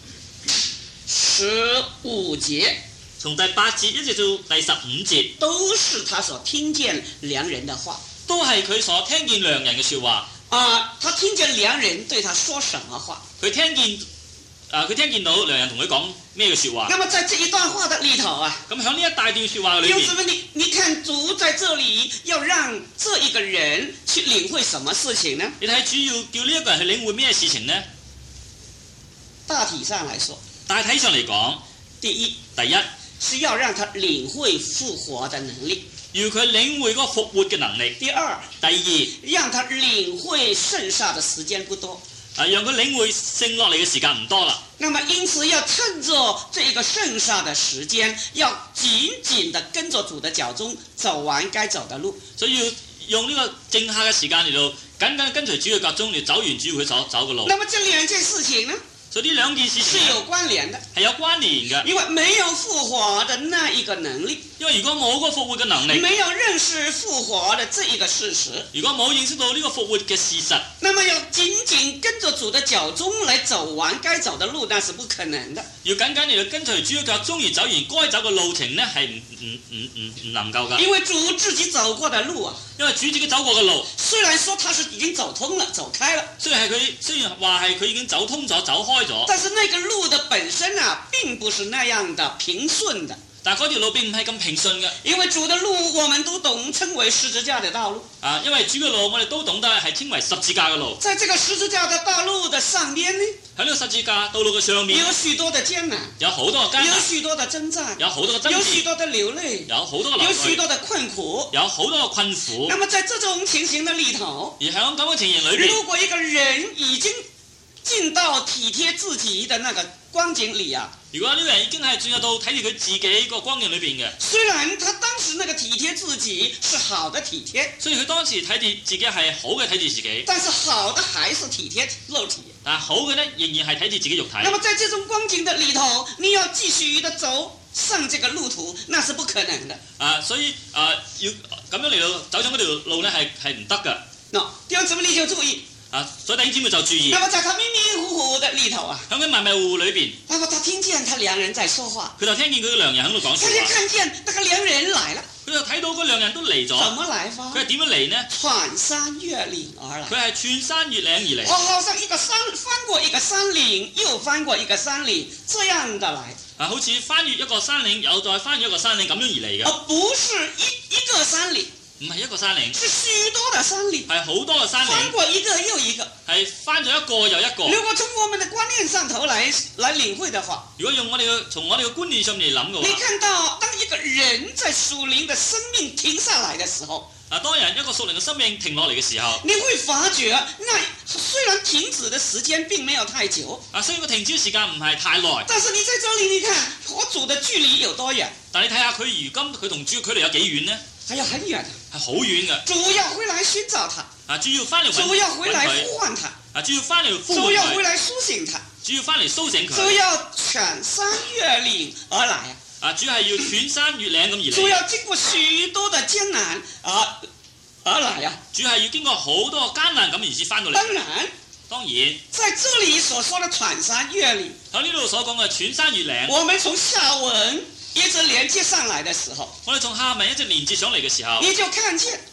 十五節， 從第八節一直到第十五節， 都是他所聽見良人的話。 都係佢所聽見良人嘅説話。 啊，他聽見良人對他說什麼話？ 佢聽見啊，佢聽見到良人同佢講咩嘅説話。 那麼在這一段話的裡頭啊， 咁喺呢一大段説話裏邊， 弟兄姊妹，你你看主在這裡要讓這一個人去領會什麼事情呢？ 你睇主要叫呢一個人去領會咩事情呢？ 大體上來說， 大體上嚟講， 第一第一是要讓他領會復活的能力； 要佢領會嗰個復活嘅能力。 第二， 第二， 讓他領會剩下的時間不多。 啊，讓佢領會剩落嚟嘅時間唔多啦。 那麼因此要趁着這一個剩下的時間，要緊緊地跟着主的腳蹤，走完該走的路。 所以要用呢個剩下嘅時間嚟到緊緊跟隨主嘅腳蹤，嚟走完主要佢所走嘅路。 那麼這兩件事情呢， 所以呢兩件事情是有關聯的， 係有關聯嘅。 因為沒有復活的那一個能力， 因為如果冇嗰個復活嘅能力， 沒有認識復活的這一個事實， 如果冇認識到呢個復活嘅事實， 那麼要緊緊跟着主的腳蹤來走完該走的路，那是不可能的。 要緊緊嚟到跟隨主嘅腳蹤而走完該走嘅路程呢，係唔唔唔唔唔能夠㗎。 因為主自己走過的路啊， 因為主自己走過嘅路， 雖然說他是已經走通了、走開了， 雖然係佢雖然話係佢已經走通咗、走開咗， 但是那個路的本身啊，並不是那樣的平順的。 但係嗰條路並唔係咁平順嘅。 因為主的路我們都懂稱為十字架的道路。 啊，因為主嘅路我哋都懂得係稱為十字架嘅路。 在這個十字架的道路的上邊呢， 喺呢個十字架道路嘅上面， 有許多的艱難， 有好多嘅艱難， 有許多的征戰， 有好多嘅爭有許戰， 多的流淚， 有好多嘅流有許淚， 多的困苦。 有好多嘅困苦。 那麼在這種情形的裡頭， 而喺咁嘅情形裏邊， 如果一個人已經進到體貼自己的那個光景裡啊， 如果呢個人已經係進入到睇住佢自己個光景裏邊嘅， 雖然他當時那個體貼自己是好的體貼， 所以佢當時睇住自己係好嘅睇住自己， 但是好的還是體貼肉體。 但係好嘅呢，仍然係睇住自己肉體。 那麼在這種光景的裡頭，你要繼續的走上這個路途，那是不可能的。 啊，所以啊，要咁樣嚟到走上嗰條路呢，係係唔得㗎。 喏，弟兄姊妹你就注意。 啊，所以弟兄姊妹就注意。 那麼在他迷迷糊糊的裡頭啊， 喺佢迷迷糊糊裏邊， 那麼他聽見他良人在說話， 佢就聽見佢嘅良人喺度講他就説話， 看見那個良人來了， 佢就睇到嗰良人都嚟怎咗。 麼來法？ 佢係點樣嚟呢？ 穿山越嶺而來。 佢係穿山越嶺而嚟， 哦，好像一個山翻過一個山嶺，又翻過一個山嶺，這樣的來， 啊，好似翻越一個山嶺，又再翻越一個山嶺咁樣而嚟嘅， 而不是一一個山嶺， 唔係一個山嶺， 是許多的山嶺， 係好多個山翻嶺， 過一個又一個。 係翻咗一個又一個。 如果從我們的觀念上頭來來領會的話， 如果用我哋嘅從我哋嘅觀念上面嚟諗嘅你話， 看到當一個人在屬靈的生命停下來的時候， 啊，當人一個屬靈嘅生命停落嚟嘅時候， 你會發覺，那雖然停止的時間並沒有太久， 啊，雖然個停止嘅時間唔係太耐， 但是你在這裡你看和主的距離有多遠？ 但你睇下佢如今佢同主嘅距離有幾遠呢？ 還有很遠的。 係好遠嘅。 主要回來尋找他， 啊，主要翻嚟揾主要回來揾佢呼喚他， 啊，主要翻嚟呼喚佢， 主要回來甦醒他， 主要翻嚟甦醒主佢， 要穿山越嶺而來啊！ 啊，主要係要穿山越嶺咁而嚟， 主要經過許多的艱難而而來啊！ 主要係要經過好多艱難咁而至翻到嚟。 當然， 當然在這裡所說的穿山越嶺， 喺呢度所講嘅穿山越嶺， 我們從下文一直連接上來的時候， 我哋從下文一直連接上嚟嘅時候， 你就看見我就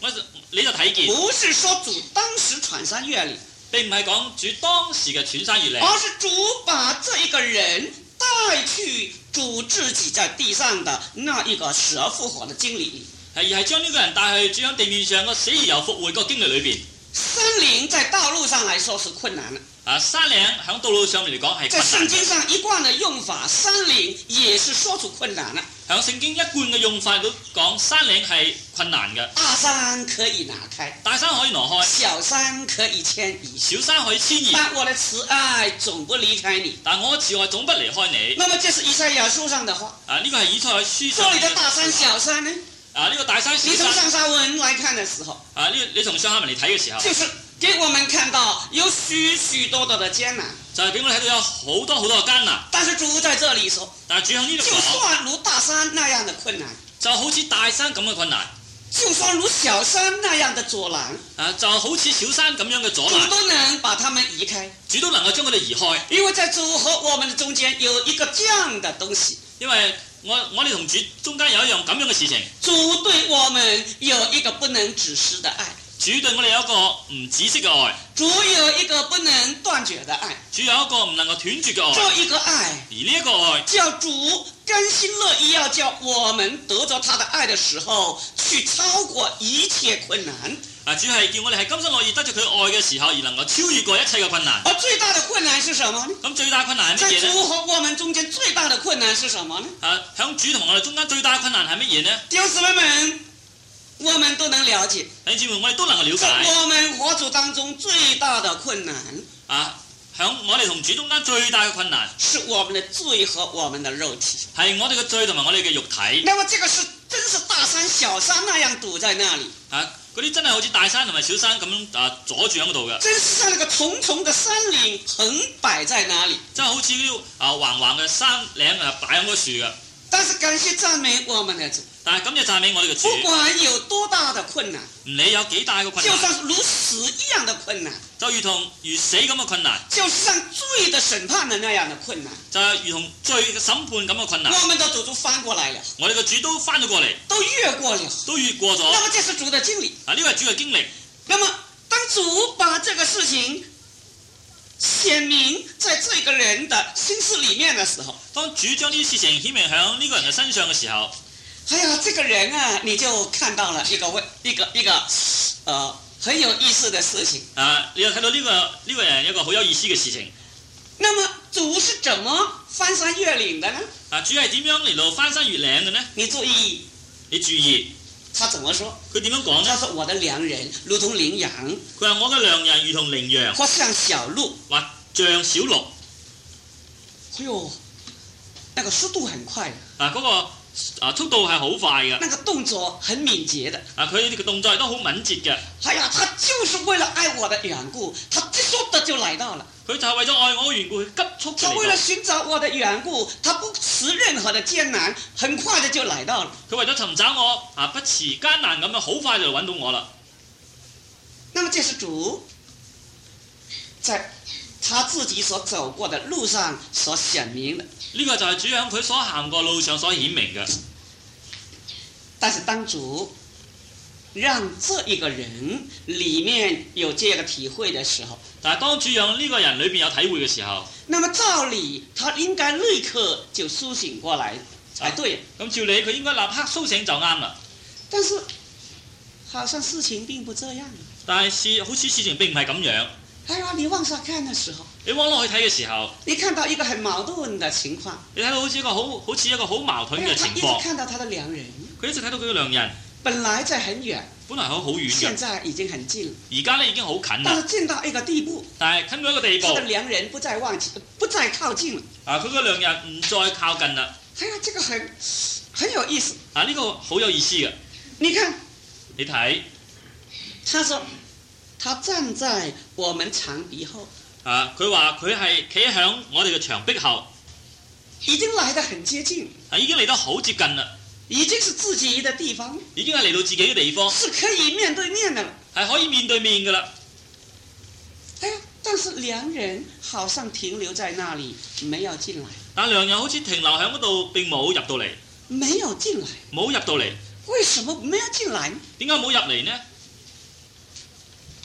你就睇見， 不是說主當時穿山越嶺， 並唔係講主當時嘅穿山越嶺， 而是主把這一個人帶去主自己在地上的那一個死而復活的經歷裏。 而係將呢個人帶去主喺地面上個死而又復活個經歷裏邊。 山嶺在道路上來說是困難的。 啊，山嶺喺道路上面嚟講係在困難。 聖經上一貫的用法，山嶺也是說出困難的。 喺聖經一貫嘅用法都講山嶺係困難嘅。 大山可以拿開， 大山可以挪開， 小山可以遷移， 小山可以遷移。 但我的慈愛總不離開你。 但我嘅慈愛總不離開你。 那麼這是以賽亞書上的話。 啊，呢、這個係以賽亞書上。 這裡的大山小山呢？ 啊，呢、這個大山小山。 你從上下文來看的時候， 啊，呢你從上下文嚟睇嘅時候， 就是給我們看到有許許多多的艱難， 就係俾我哋睇到有好多好多嘅艱難。 但是主在這裡說， 但係主喺呢度就講， 算如大山那樣的困難， 就好似大山咁嘅困難， 就算如小山那樣的阻攔， 啊，就好似小山咁樣嘅阻主攔， 都能把它們移開， 主都能夠將佢哋移開， 因為在主和我們的中間有一個這樣的東西。 因為我我哋同主中間有一樣咁樣嘅事情， 主對我們有一個不能止息的愛， 主對我哋有一個唔止息嘅愛， 主有一個不能斷絕的愛， 主有一個唔能夠斷絕嘅愛， 這一個愛， 而呢一個愛， 叫主甘心樂意要叫我們得着他的愛的時候，去超過一切困難。 啊，主係叫我哋係甘心樂意得着佢愛嘅時候，而能夠超越過一切嘅困難。 而最大的困難是什麼呢？ 咁最大困難係乜在嘢呢？ 主和我們中間最大的困難是什麼呢？ 啊，響主同我哋中間最大嘅困難係乜嘢呢？ 弟兄姊妹們，我們都能了解， 弟兄姊妹，我哋都能夠了在解。 我們活主當中最大的困難， 啊，響我哋同主中間最大嘅困難是我們的罪和我們的肉體。 係我哋嘅罪同埋我哋嘅肉體。 那麼這個是真是大山小山那樣堵在那裡， 啊，嗰啲真係好似大山同埋小山咁樣啊，阻住喺嗰度嘅， 真是像那個重重的山嶺橫擺在那裡。 真係好似啲啊橫橫嘅山嶺啊擺喺嗰樹嘅。 但是感謝讚美我們的主， 但係咁就讚美我哋嘅主， 不管有多大的困難， 唔理有幾大嘅困就難， 算如死一樣的困難， 就如同如死咁嘅困難， 就是像罪的審判的那樣的困難， 就係如同罪嘅審判咁嘅困難。 我們的主都翻過來了， 我哋嘅主都翻咗過嚟， 都越過了， 都越過咗。 那麼這是主的經歷。 啊，呢個係主嘅經歷。 那麼當主把這個事情顯明在這個人的心思裡面的時候， 當主將呢啲事情顯明喺呢個人嘅身上嘅時候， 哎呀，這個人啊，你就看到了一個問一個一個，呃，很有意思的事情。 啊，你又睇到呢、這個呢、這個人一個好有意思嘅事情。 那麼主是怎麼翻山越嶺的呢？ 啊，主係點樣嚟到翻山越嶺嘅呢？ 你注意， 你注意， 他怎麼說？ 佢點樣講呢？ 他說：我的良人如同羚羊， 佢話我嘅良人如同羚羊， 或像小鹿。 或像小鹿。 哎呦，那個速度很快的， 啊，嗰、那個啊速度係好快嘅。 那個動作很敏捷的。 啊，佢呢個動作都好敏捷嘅。 哎呀，他就是為了愛我的緣故，他急速的就來到了。 佢就係為咗愛我嘅緣故，佢急速他為了嚟到。 尋找我的緣故，他不辭任何的艱難，很快的就來到了。 佢為咗尋找我啊，不辭艱難咁樣，好快就揾到我啦。 那麼這是主在他自己所走過的路上所顯明的。 呢、這個就係主喺佢所行過路上所顯明嘅。 但是當主讓這一個人裡面有這個體會的時候， 但係當主讓呢個人裏邊有體會嘅時候， 那麼照理他應該立刻就甦醒過來才對。 咁、啊、照理佢應該立刻甦醒就啱啦。 但是好像事情並不這樣。 但係事好似事情並唔係咁樣。 哎呀，你往下看的時候， 你往落去睇嘅時候， 你看到一個很矛盾的情況。 你睇到好似一個好好似一個好矛盾嘅情他一況。 直看到他的良人， 佢一直睇到佢嘅良人， 本來在很遠， 本來好好遠現嘅， 在已經很近了。 而家咧已經好近但啦。 是近到一個地步， 但係近到一個地步他的，良人不再忘記，不再靠近了。 啊，佢嘅良人唔再靠近啦。 哎呀，這個很很有意思。 啊，呢、這個好有意思嘅。 你看， 你睇， 他說他站在我們牆壁後， 啊，佢話佢係企喺我哋嘅牆壁後， 已經來得很接近， 啊，已經嚟得好接近啦， 已經是自己的地方， 已經係嚟到自己嘅地方， 是可以面對面的了。 係可以面對面噶啦。 哎呀，但是良人好像停留在那裡，沒有進來， 但良人好似停留喺嗰度，並冇入到嚟， 沒有進來。 冇入到嚟。 為什麼沒有進來呢？ 點解冇入嚟呢？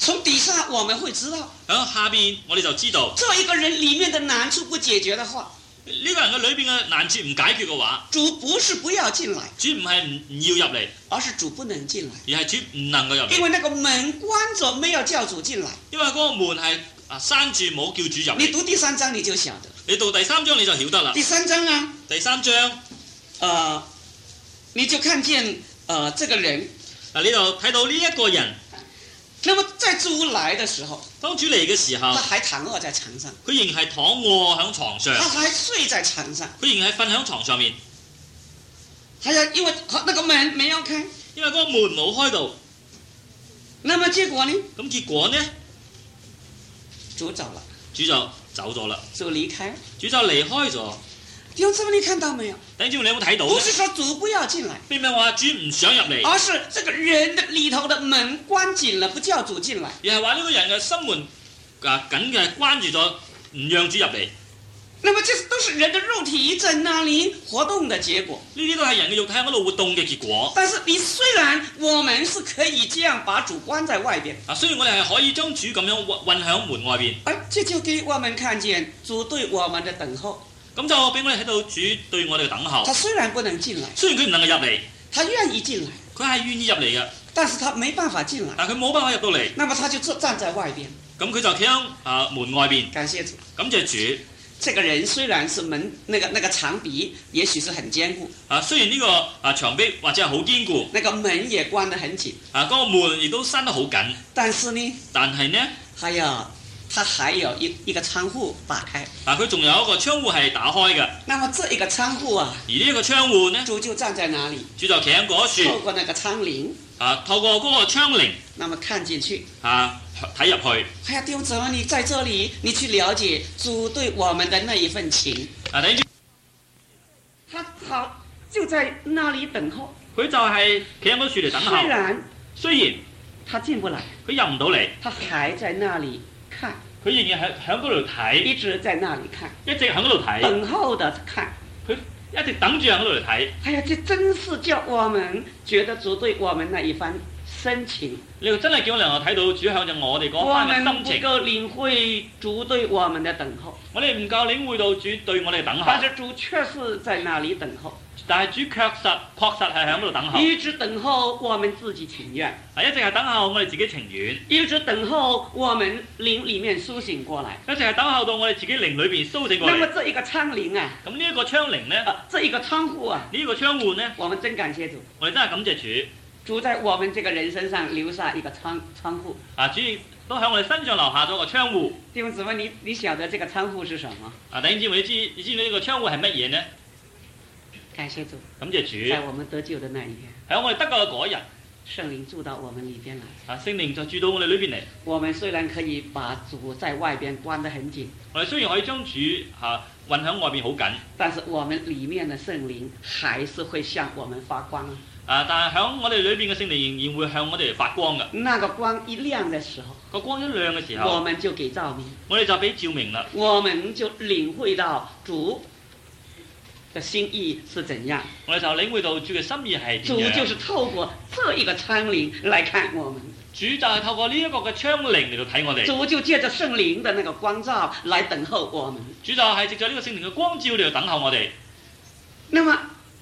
從底下我們會知道， 喺下邊我哋就知道， 這一個人裡面的難處不解決的話， 呢個人嘅裏邊嘅難處唔解決嘅話， 主不是不要進來， 主唔係唔唔要入嚟， 而是主不能進來， 而係主唔能夠入嚟， 因為那個門關着，沒有叫主進來。 因為嗰個門係啊閂住，冇叫主入嚟。 你讀第三章你就曉得， 你到第三章你就曉得啦。 第三章啊， 第三章， 呃，你就看見呃這個人， 嗱你就睇到呢一個人。 那麼在主來的時候， 當主嚟嘅時候， 他還躺臥在床上， 佢仍係躺臥喺床上， 他還睡在床上， 佢仍係瞓喺床上面。 係啊，因為那個門沒有開， 因為嗰個門冇開到。 那麼結果呢？ 咁結果呢？ 主走了， 主就走咗啦， 主離開， 主就離開咗。 弟兄姊妹，你看到沒有？ 弟兄姊妹，你有冇睇到？ 不是說主不要進來， 並唔係話主唔想入嚟， 而是這個人的裏頭的門關緊了，不叫主進來。 而係話呢個人嘅心門啊緊嘅關住咗，唔讓主入嚟。 那麼這都是人的肉體在那裡活動的結果。 呢啲都係人嘅肉體喺嗰度活動嘅結果。 但是你雖然我們是可以這樣把主關在外邊， 啊，雖然我哋係可以將主咁樣運喺門外邊， 哎，這就給我們看見主對我們的等候。 咁就俾我哋睇到主對我哋嘅等候。 他雖然不能進來， 雖然佢唔能夠入嚟， 他願意進來， 佢係願意入嚟嘅， 但是他沒辦法進來， 但佢冇辦法入到嚟， 那麼他就站在外邊。 咁佢就企喺啊門外邊。 感謝主， 感謝主。 這個人雖然是門那個那個牆壁，也許是很堅固。 啊，雖然呢個啊牆壁或者係好堅固， 那個門也關得很緊。 啊，嗰個門亦都閂得好緊。 但是呢， 但係呢， 還有，它還有一一個窗戶打開。 啊，佢仲有一個窗戶係打開嘅。 那麼這一個窗戶啊， 而呢一個窗戶呢， 主就站在哪裡？ 主就企喺嗰處， 透過那個窗棂， 啊，透過嗰個窗棂， 那麼看進去。 啊。睇入去， 哎呀，弟兄姊妹，你在這裡，你去了解主對我們的那一份情。 啊，等住， 他好就在那裡等候。 佢就係企喺嗰樹嚟等候。 雖然雖然他進不來， 佢入唔到嚟， 他還在那裡看。 佢仍然喺喺嗰度睇， 一直在那裡看， 一直喺嗰度睇， 等候的看。 佢一直等住喺嗰度嚟睇。 哎呀，這真是叫我們覺得主對我們那一番深情。 你真係叫我能夠睇到主向着我哋嗰番嘅心情。 我們不夠領會主對我們的等候， 我哋唔夠領會到主對我哋嘅等候。 但是主確實在那裡等候， 但係主確實確實係喺嗰度等候。 一直等候我們自己情願， 係一直係等候我哋自己情願， 一直等候我們靈裡面甦醒過來， 一直係等候到我哋自己靈裏邊甦醒過嚟。 那麼這一個窗棂啊， 咁呢一個窗棂呢， 啊，這一個窗戶啊， 呢個窗戶呢， 我們真感謝主， 我哋真係感謝主。 主在我們這個人身上留下一個窗窗戶， 啊，主都喺我哋身上留下咗個窗戶。 弟兄姊妹，你你曉得這個窗戶是什麼？ 啊，弟兄姊妹，你知你知唔知呢個窗戶係乜嘢呢？ 感謝主， 感謝主。 在我們得救的那一天， 喺我哋得救嘅嗰日， 聖靈住到我們裡邊來。 啊，聖靈就住到我哋裏邊嚟。 我們雖然可以把主在外邊關得很緊， 我哋雖然可以將主嚇運喺外邊好緊， 但是我們裡面的聖靈還是會向我們發光啊！ 啊，但係喺我哋裏邊嘅聖靈仍然會向我哋發光嘅。 那個光一亮的時候， 個光一亮嘅時候， 我們就給照明， 我哋就俾照明啦。 我們就領會到主的心意是怎樣。 我哋就領會到主嘅心意係點樣。 主就是透過這一個窗棂來看我們。 主就係透過呢一個嘅窗棂嚟到睇我哋。 主就借着聖靈的那個光照來等候我們。 主就係藉著呢個聖靈嘅光照嚟到等候我哋。 那麼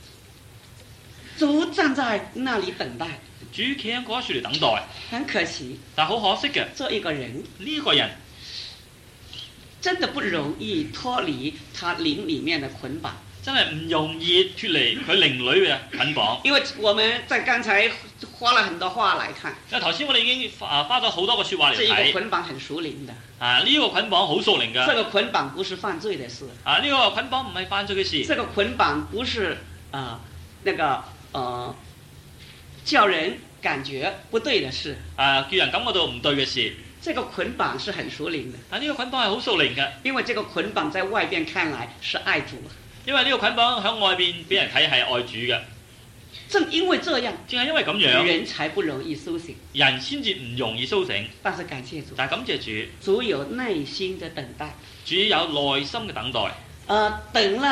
主站在那裡等待， 主企喺嗰處嚟等待。 很可惜， 但好可惜嘅， 這一個人呢一個人真的不容易脫離他靈裡面的捆綁。 真係唔容易脫離佢靈裏嘅捆綁。 因為我們在剛才花了很多話來看， 因為頭先我哋已經啊花咗好多個説話嚟睇。 這一個捆綁很屬靈的。 啊，呢、這個捆綁好屬靈㗎。 這個捆綁不是犯罪的事。 啊，呢、這個捆綁唔係犯罪嘅事。 這個捆綁不是啊、呃，那個呃，叫人感覺不對的事。 啊，叫人感覺到唔對嘅事。 這個捆綁是很屬靈的。 啊，呢、這個捆綁係好屬靈嘅。 因為這個捆綁在外邊看來是愛主。 因為呢個捆綁喺外邊俾人睇係愛主嘅。 正因為這樣， 正係因為咁樣， 人才不容易甦醒， 人先至唔容易甦醒。 但是感謝主， 但係感謝主， 主有耐心的等待， 主有耐心嘅等待。 呃，等了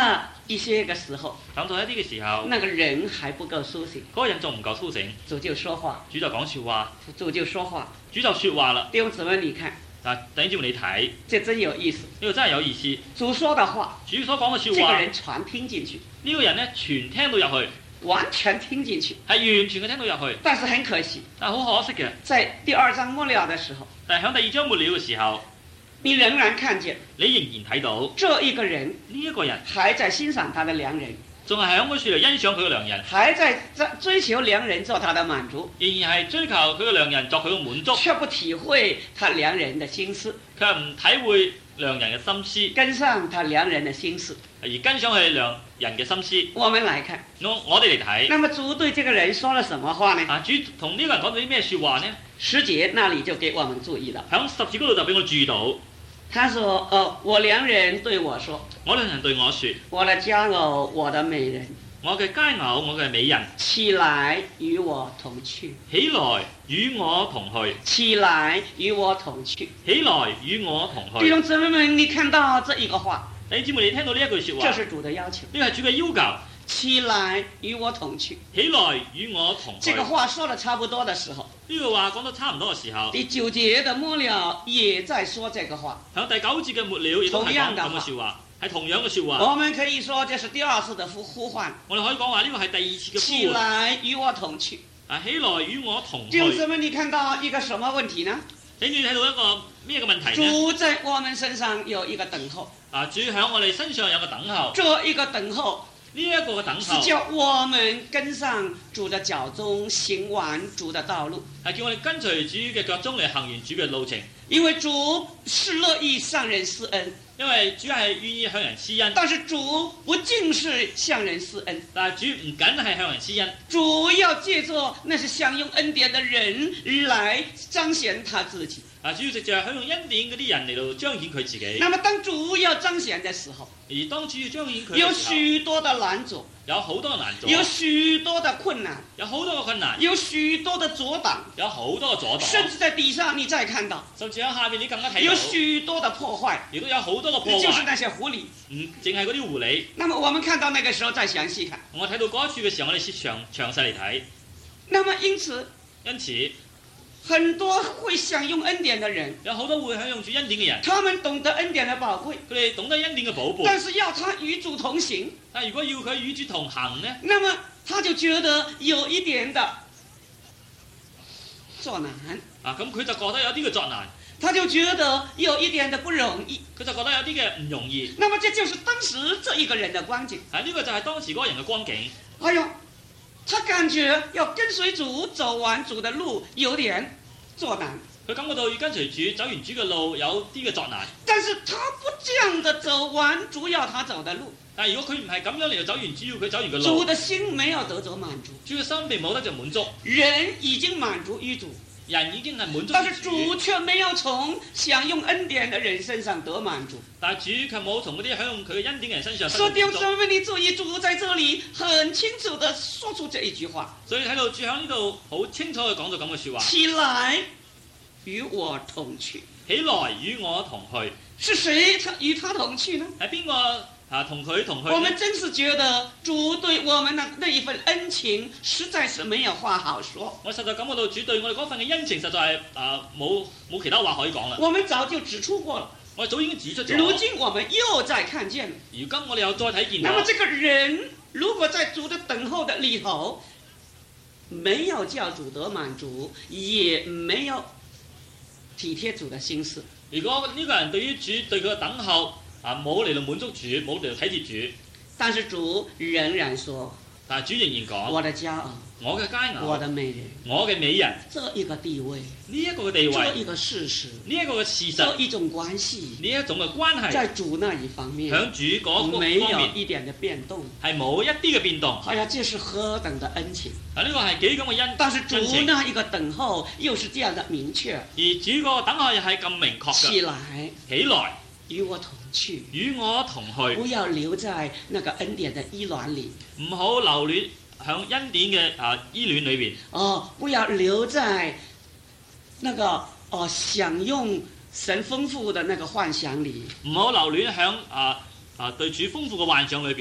一些個時候， 等到一啲嘅時候， 那個人還不夠甦醒， 嗰個人仲唔夠甦醒， 主就說話， 主就講説話， 主就說話， 主就説話啦。 弟兄姊妹，你看， 嗱，弟兄姊妹你睇， 這真有意思。 呢個真係有意思。 主說的話， 主所講嘅説這個話， 人全聽進去， 呢個人咧全聽到入去， 完全聽進去。 係完全嘅聽到入去。 但是很可惜， 但係好可惜嘅， 在第二章末了的時候， 但係喺第二章末了嘅時候， 你仍然看見你仍然睇到這一個人呢一個人還在欣賞他的良人， 仲係喺嗰處嚟欣賞佢嘅良人， 還在追求良人做他的滿足， 仍然係追求佢嘅良人作佢嘅滿足， 卻不體會他良人的心思， 佢唔體會良人嘅心思， 跟上他良人的心思。 而跟上佢良人嘅心思。 我們來看， 我我哋嚟睇， 那麼主對這個人說了什麼話呢？ 啊主同呢個人講到啲咩説話呢？ 十節那裡就給我們注意了， 喺十字嗰度就俾我注意到， 他說：呃，我良人對我說， 我良人對我説， 我的佳偶，我的美人， 我嘅佳偶，我嘅美人， 起來與我同去， 起來與我同去， 起來與我同去。 起來與我同弟去。 兄姊妹們，你看到這一個話， 弟兄姊妹，你聽到呢一句説話， 這是主的要求， 呢個係主嘅要求， 起來與我同去。 起來與我同去。 這個話說得差不多的時候， 呢句話講得差唔多嘅時候， 第九節的末了也在說這個話。 喺第九節嘅末了亦都係講咁嘅説話，係同樣嘅説話。 我們可以說這是第二次的呼呼喚， 我哋可以講話呢個係第二次嘅起呼喚。 來與我同去。 啊，起來與我同去。 弟兄姊妹，你看到一個什麼問題呢？ 你睇到一個咩嘅問題呢？ 主在我們身上有一個等候， 啊，主喺我哋身上有個等候， 這一個等候呢一個嘅等候是叫我們跟上主的腳蹤，行完主的道路。 係叫我哋跟隨主嘅腳蹤嚟行完主嘅路程， 因為主是樂意向人施恩， 因為主係願意向人施恩， 但是主不盡是向人施恩， 但係主唔僅係向人施恩， 主要借助那些享用恩典的人來彰顯他自己。 啊，主要藉著享用恩典嗰啲人嚟到彰顯佢自己。 那麼當主要彰顯的時候， 而當主要彰顯佢有嘅時候， 許多的攔阻， 有好多嘅難阻， 有許多的困難， 有好多嘅困難， 有許多的阻擋， 有好多嘅阻擋， 甚至在底下你再看到， 甚至喺下面你更加睇有到， 許多的破壞， 亦都有好多嘅破壞， 就是那些狐狸。 唔淨係嗰啲狐狸。 那麼我們看到那個時候再詳細看， 我睇到嗰一處嘅時候，我哋先詳詳細嚟睇。 那麼因此因此很多會享用恩典的人， 有好多會享用主恩典嘅人， 他們懂得恩典的寶貴， 佢哋懂得恩典嘅寶貝。 但是要他與主同行， 但如果要佢與主同行呢， 那麼他就覺得有一點的作難， 啊咁佢就覺得有啲嘅作難， 他就覺得有一點的不容易。 佢就覺得有啲嘅唔容易。 那麼這就是當時這一個人的光景。 啊呢、這個就係當時嗰個人嘅光景。 哎呦，他感覺要跟隨主走完主的路有點作難， 佢感覺到要跟隨主走完主嘅路有啲嘅作難。 但是他不這樣的走完主要他走的路， 但係如果佢唔係咁樣嚟到走完主要佢走完嘅路， 主的心沒有得着滿足， 主嘅心並冇得着滿足， 人已經滿足於主， 人已經係滿足但是於主， 主卻沒有從享用恩典的人身上得滿足。 但係主卻冇從嗰啲享用佢嘅恩典嘅人身上得所以弟兄滿足。 姊妹，你注意，主在這裡很清楚地說出這一句話： 所以睇到主喺呢度好清楚嘅講到咁嘅説話。 起來，與我同去。 起來與我同去， 是誰他與他同去呢？ 係邊個啊？同佢同去呢？ 我們真是覺得主對我們的那一份恩情，實在是沒有話好說。 我實在感覺到主對我哋嗰份嘅恩情，實在係啊冇冇其他話可以講啦。 我們早就指出過了， 我哋早已經指出咗。 如今我們又再看見了。 如今我哋又再睇見啦。 那麼這個人如果在主的等候的裡頭，沒有叫主得滿足，也沒有體貼主的心思。 如果呢個人對於主對佢嘅等候啊冇嚟到滿足主，冇嚟到體貼主， 但是主仍然說： 但係主仍然講： 我的佳偶， 我嘅佳偶， 我的美人， 我嘅美人， 這一個地位， 呢一個嘅地位， 這一個事實， 呢一個嘅事這實， 一種關係， 呢一種嘅關係， 在主那一方面， 響主嗰個沒有方面一點的變動。 係冇一啲嘅變動。 哎呀，這是何等的恩情！ 啊，呢個係幾咁嘅恩但是主恩情。 那一個等候又是這樣的明確。 而主嗰個等候又係咁明確嘅。 起來， 起來， 與我同去， 與我同去， 不要留在那個恩典的依戀裡。 唔好留戀響恩典嘅啊依戀裏邊。 哦，不要留在那個哦享用神豐富的那個幻想裡。 唔好留戀響啊啊對主豐富嘅幻想裏邊。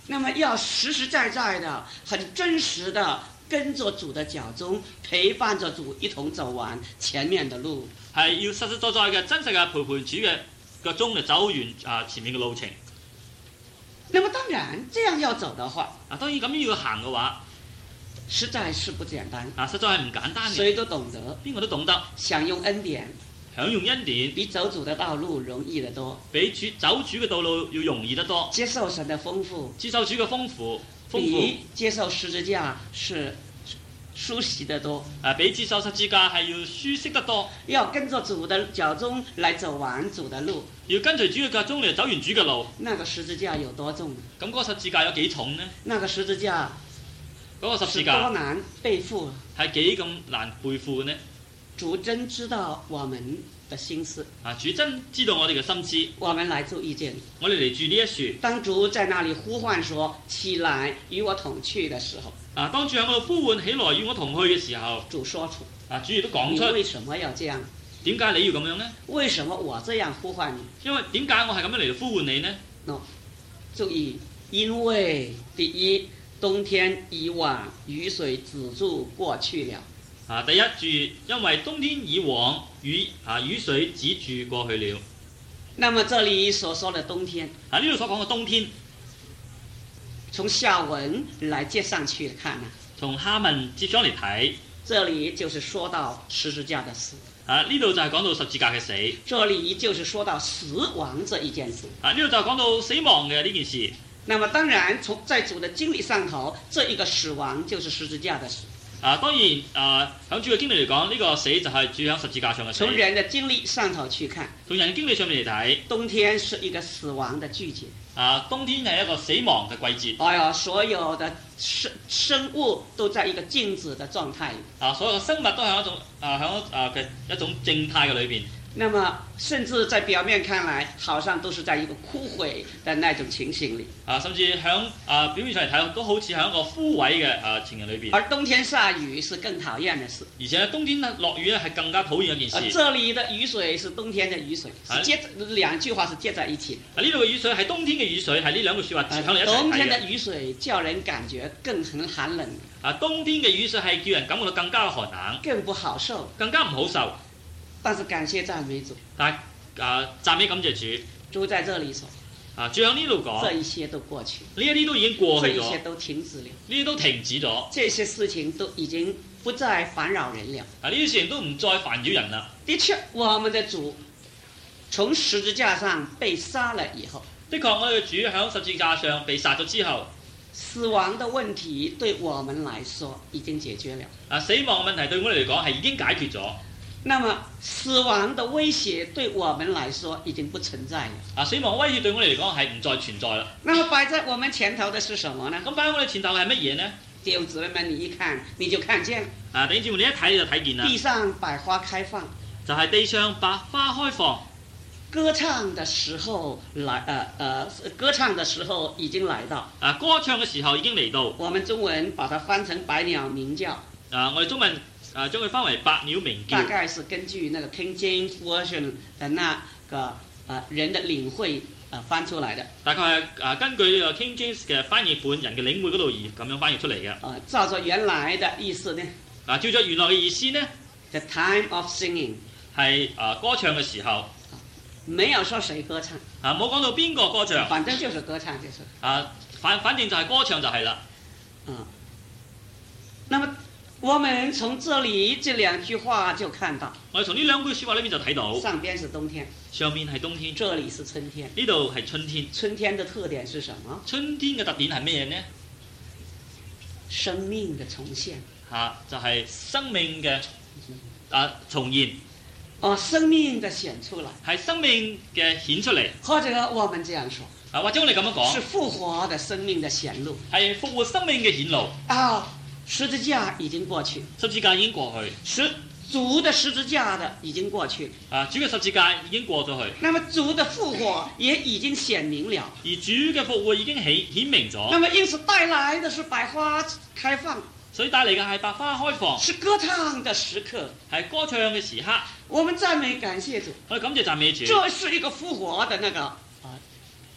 那麼要實實在在的、很真實的跟着主的腳蹤，陪伴着主一同走完前面的路。 係要實實在在嘅真實嘅陪陪主嘅腳蹤嚟走完啊前面嘅路程。 那麼當然，這樣要走的話， 啊當然咁樣要行嘅話， 實在是不簡單。 啊實在係唔簡單嘅。 誰都懂得， 邊個都懂得享用恩典， 享用恩典， 比走主的道路容易得多， 比主走主嘅道路要容易得多。 接受神的豐富， 接受主嘅豐富，豐富比接受十字架是舒適得多。 啊，比接受十字架係要舒適得多。 要跟着主的腳蹤來走完主的路， 要跟隨主嘅腳蹤嚟走完主嘅路。 那個十字架有多重？ 咁嗰個十字架有幾重呢？ 那個十字架嗰個十字是架多難背負， 係幾咁難背負嘅呢？ 主真知道我們的心思， 啊，主真知道我哋嘅心思。 我們來做意見。 我哋嚟住呢一樹。 當主在那裡呼喚說起來與我同去的時候， 啊，當主喺嗰度呼喚起來與我同去嘅時候， 主說出， 啊，主亦都講你出為什麼要這樣？ 點解你要咁樣呢？ 為什麼我這樣呼喚你？ 因為點解我係咁樣嚟呼喚你呢？ no， 注意，因為第一，冬天已往，雨水止住過去了。 啊，第一注意，因為冬天已往，雨啊雨水止住過去了。 那麼這裡所說的冬天， 啊呢度所講嘅冬天， 從下文來接上去看呢， 從下文接上嚟睇， 這裡就是說到十字架的死。 啊呢度就係講到十字架嘅死。 這裡就是說到死亡這一件事。 啊呢度就係講到死亡嘅呢件事。 那麼當然，從在主的經歷上頭，這一個死亡就是十字架的死。 啊當然啊，響主嘅經歷嚟講，呢、這個死就係主喺十字架上嘅死。 從人的經歷上頭去看， 從人嘅經歷上面嚟睇， 冬天是一個死亡的季節。 啊冬天係一個死亡嘅季節。 哎呀，所有的生生物都在一個靜止的狀態。 啊所有嘅生物都係一種啊響啊嘅一種靜態嘅裏邊。 那麼甚至在表面看來，好像都是在一個枯萎的那種情形裡。 啊，甚至響啊表面上嚟睇，都好似喺一個枯萎嘅啊情形裏邊。 而冬天下雨是更討厭的事。 而且冬天落雨咧係更加討厭一件事。 而這裡的雨水是冬天的雨水，是接兩句話是接在一起。 啊呢度嘅雨水係冬天嘅雨水，係呢兩句説話響嚟一齊睇嘅。 冬天的雨水叫人感覺更很寒冷。 啊冬天嘅雨水係叫人感覺到更加寒冷， 更不好受， 更加唔好受。 但是感謝讚美主， 但係啊讚美感謝主， 主在這裡說， 啊主喺呢度講， 這一些都過去， 呢一啲都已經過去咗， 這一些都停止了， 呢啲都停止咗， 這些事情都已經不再煩擾人了。 啊呢啲事情都唔再煩擾人啦。 的確，我們的主從十字架上被殺了以後， 的確我哋嘅主喺十字架上被殺咗之後， 死亡的問題對我們來說已經解決了。 啊死亡嘅問題對我哋嚟講係已經解決咗。 那麼死亡的威脅對我們來說已經不存在了。 啊，死亡威脅對我哋嚟講係唔再存在啦。 那麼擺在我們前頭的是什麼呢？ 咁擺喺我哋前頭係乜嘢呢？ 弟兄姊妹們，你一看你就看見， 啊，弟兄姊妹你一睇你就睇見啦。 地上百花開放， 就係地上百花開放。 歌唱的時候來，呃呃，歌唱的時候已經來到。 啊，歌唱嘅時候已經嚟到。 我們中文把它翻成百鳥鳴叫。 啊，我哋中文啊將佢翻為百鳥鳴叫。 大概是根據那個 King James Version 的那個呃人的領會呃翻出來的。 大概係啊根據呢個 King James 嘅翻譯本人嘅領會嗰度而咁樣翻譯出嚟嘅。 啊，照着原來的意思呢？ 啊，照著原來嘅意思呢 The time of singing 係啊歌唱嘅時候。 沒有說誰歌唱。 啊，冇講到邊個歌唱。 反正就是歌唱就是。 啊，反反正就係歌唱就係啦。 嗯。那麼我們從這裡這兩句話就看到。 我哋從呢兩句説話裏面就睇到。 上邊是冬天。 上面係冬天。 這裡是春天。 呢度係春天。 春天的特點是什麼？ 春天嘅特點係咩呢？ 生命的重現。 嚇、啊，就係、是、生命嘅啊重現。 哦，生命的顯出來。 係生命嘅顯出嚟。 或者我們這樣說。 啊，或者我哋咁樣講。是復活的生命的顯露。 係復活生命嘅顯露。 啊，十字架已經過去。 十字架已經過去。 十主的十字架的已經過去。 啊，主嘅十字架已經過咗去。 那麼主的復活也已經顯明了。 而主嘅復活已經顯顯明咗。 那麼因此帶來的是百花開放。所以帶嚟嘅係百花開放，是歌唱的時刻，係歌唱嘅時刻。我們讚美感謝主，我哋感謝讚美主。這是一個復活的那個啊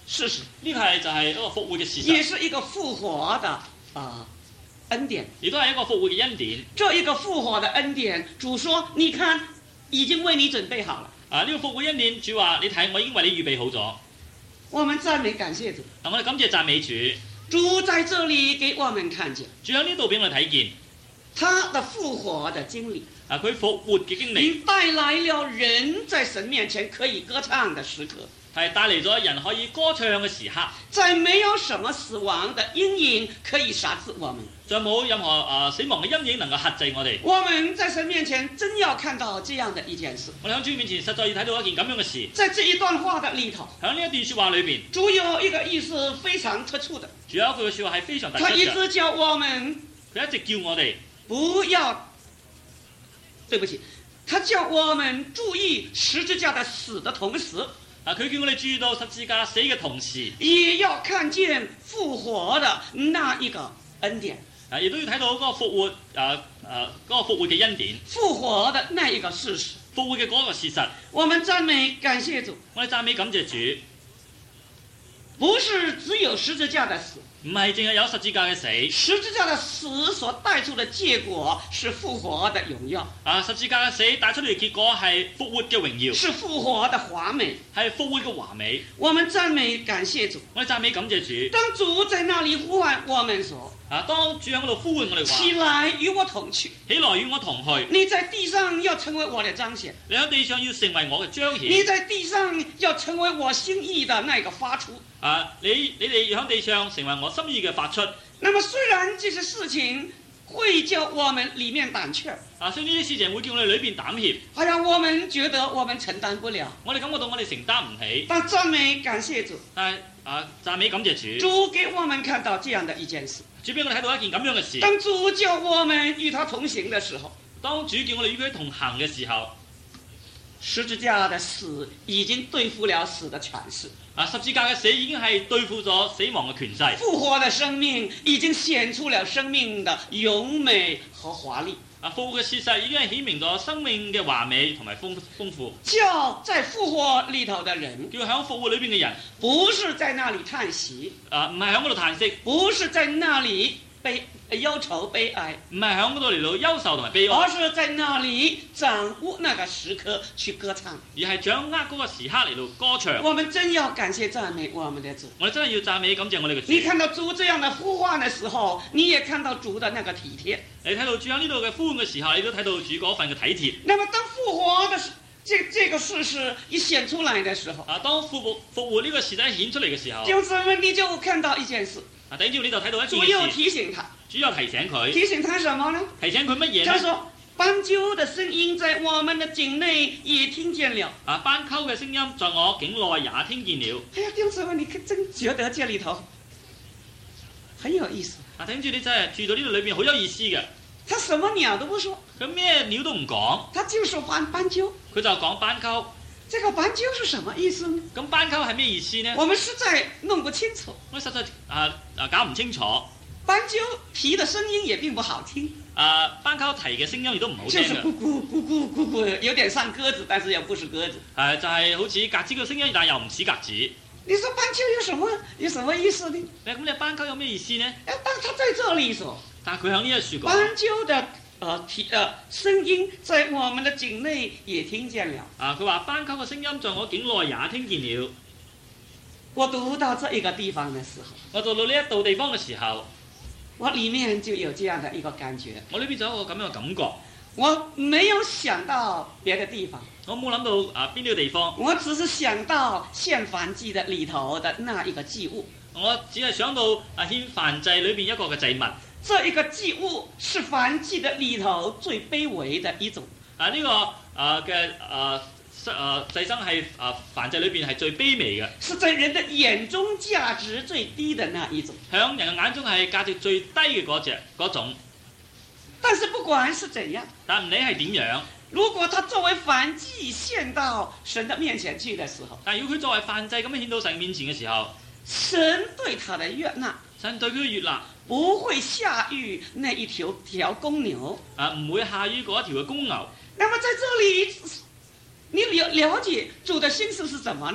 事實， 呢個係就係一個復活嘅事也實， 是一個復活的啊、呃、恩典。 亦都係一個復活嘅恩典。 這一個復活的恩典，主說：你看，已經為你準備好了。 啊，呢、這個復活恩典，主話：你睇，我已經為你預備好咗。 我們讚美感謝主。 嗱，我哋感謝讚美主。 主在這裡給我們看見， 主喺呢度俾我哋睇見， 他的復活的經歷。 啊，佢復活嘅經歷， 已帶來了人在神面前可以歌唱的時刻， 係帶嚟咗人可以歌唱嘅時刻。 在沒有什麼死亡的陰影可以殺死我們， 再冇任何啊、呃、死亡嘅陰影能夠克制我哋。 我們在神面前真要看到這樣的一件事。 我哋喺主面前實在要睇到一件咁樣嘅事。 在這一段話的裡頭， 喺呢一段説話裏邊， 主有一個意思非常特殊的， 主有一句嘅説話係非常特殊他一嘅。 直叫我們， 佢一直叫我哋不要，對不起，他叫我們注意十字架的死的同時， 啊，佢叫我哋注意到十字架死嘅同時， 也要看見復活的那一個恩典。 啊，亦都要睇到嗰個復活，啊啊嗰個復活嘅恩典， 復活的那一個事實， 復活嘅嗰個事實。 我們讚美感謝主， 我哋讚美感謝主， 不是只有十字架的死， 唔係淨係有十字架嘅死， 十字架的死所帶出的結果是復活的榮耀， 啊，十字架嘅死帶出嚟嘅結果係復活嘅榮耀， 是復活的華美， 係復活嘅華美。 我們讚美感謝主， 我哋讚美感謝主。 當主在那裡呼喚我們說， 啊，當主喺嗰度呼喚我哋起話： 來與我同去， 起來與我同去。 你在地上要成為我的彰顯， 你喺地上要成為我嘅彰顯。 你在地上要成為我心意的那個發出。 啊，你你哋要喺地上成為我心意嘅發出。 那麼雖然這些事情會叫我們裡面膽怯， 啊，所以呢啲事情會叫我哋裏邊膽怯， 好像我們覺得我們承擔不了。 我哋感覺到我哋承擔唔起。 但讚美感謝主， 但係啊，讚美感謝主， 主給我們看到這樣的一件事。 主俾我哋睇到一件咁樣嘅事。 當主叫我們與他同行的時候， 當主叫我哋與佢同行嘅時候， 十字架的死已經對付了死的權勢， 啊，十字架嘅死已經係對付咗死亡嘅權勢。 復活的生命已經顯出了生命的榮美和華麗。 啊，復活嘅事實已經係顯明咗生命嘅華美同埋豐豐富。 叫在復活裏頭的人， 叫喺復活裏邊嘅人， 不是在那裡嘆息， 啊，唔係喺嗰度嘆息， 不是在那裡悲憂愁悲哀， 唔係喺嗰度嚟到憂愁同埋悲哀， 而是在那裡掌握那個時刻去歌唱。 而係掌握嗰個時刻嚟到歌唱。 我們真要感謝讚美我們的主。 我哋真係要讚美感謝我哋嘅主。 你看到主這樣的呼喚的時候，你也看到主的那個體貼。 你睇到主喺呢度嘅呼喚嘅時候，你都睇到主嗰份嘅體貼。 那麼當復活的這這個事實一顯出來的時候， 啊，當復活復活呢個時代顯出嚟嘅時候， 弟兄姊妹你就看到一件事。 啊，頂住你就睇到一件主又事。 提醒他， 主又提醒佢， 提醒他什麼呢？ 提醒佢乜嘢呢？ 他說：斑鳩的聲音在我們的境內也聽見了。 啊，斑鳩嘅聲音在我境內也聽見了。 哎呀，弟兄姊妹，你真覺得這裏頭很有意思。 啊，頂住你真係住到呢度裏邊好有意思嘅。 他什麼鳥都不說， 佢咩料都唔講， 他就說斑斑鳩。 佢就講斑鳩。 這個斑鳩是什麼意思呢？ 咁斑鳩係咩意思呢？ 我們實在弄不清楚。 我實在啊啊搞唔清楚。 斑鳩啼的聲音也並不好聽。 啊，斑鳩啼嘅聲音亦都唔好聽嘅。 就是咕咕咕咕咕咕，有點像鴿子，但是又不是鴿子。 係、啊、就係、是、好似鴿子嘅聲音，但係又唔似鴿子。 你說斑鳩有什麼有什麼意思呢？ 誒咁你斑鳩有咩意思呢？ 誒，當他在這裡說， 但係佢喺呢一處講， 斑鳩的呃啼呃聲音在我們的境內也聽見了。 啊，佢話斑鳩嘅聲音在我境內也聽見了。 我讀到這一個地方的時候， 我到到呢一度地方嘅時候， 我裡面就有這樣的一個感覺。 我呢邊就有一個咁樣嘅感覺。 我沒有想到別的地方， 我冇諗到啊邊呢個地方， 我只是想到獻燔祭的裡頭的那一個祭物。 我只係想到啊獻燔祭裏邊一個嘅祭物。 這一個祭物是燔祭的裡頭最卑微的一種。 啊呢、這個啊嘅啊啊祭牲係啊燔祭裏邊係最卑微嘅， 是在人的眼中價值最低的那一種。 響人嘅眼中係價值最低嘅嗰隻嗰種。 但是不管是怎樣， 但唔理係點樣， 如果他作為燔祭獻到神的面前去的時候， 但如果佢作為燔祭咁樣獻到神面前嘅時候， 神對他的悅納， 神對佢嘅悅納不會下於那一條條公牛， 啊唔會下於嗰一條嘅公牛。 那麼在這裡，你了了解主的心思是怎麼呢？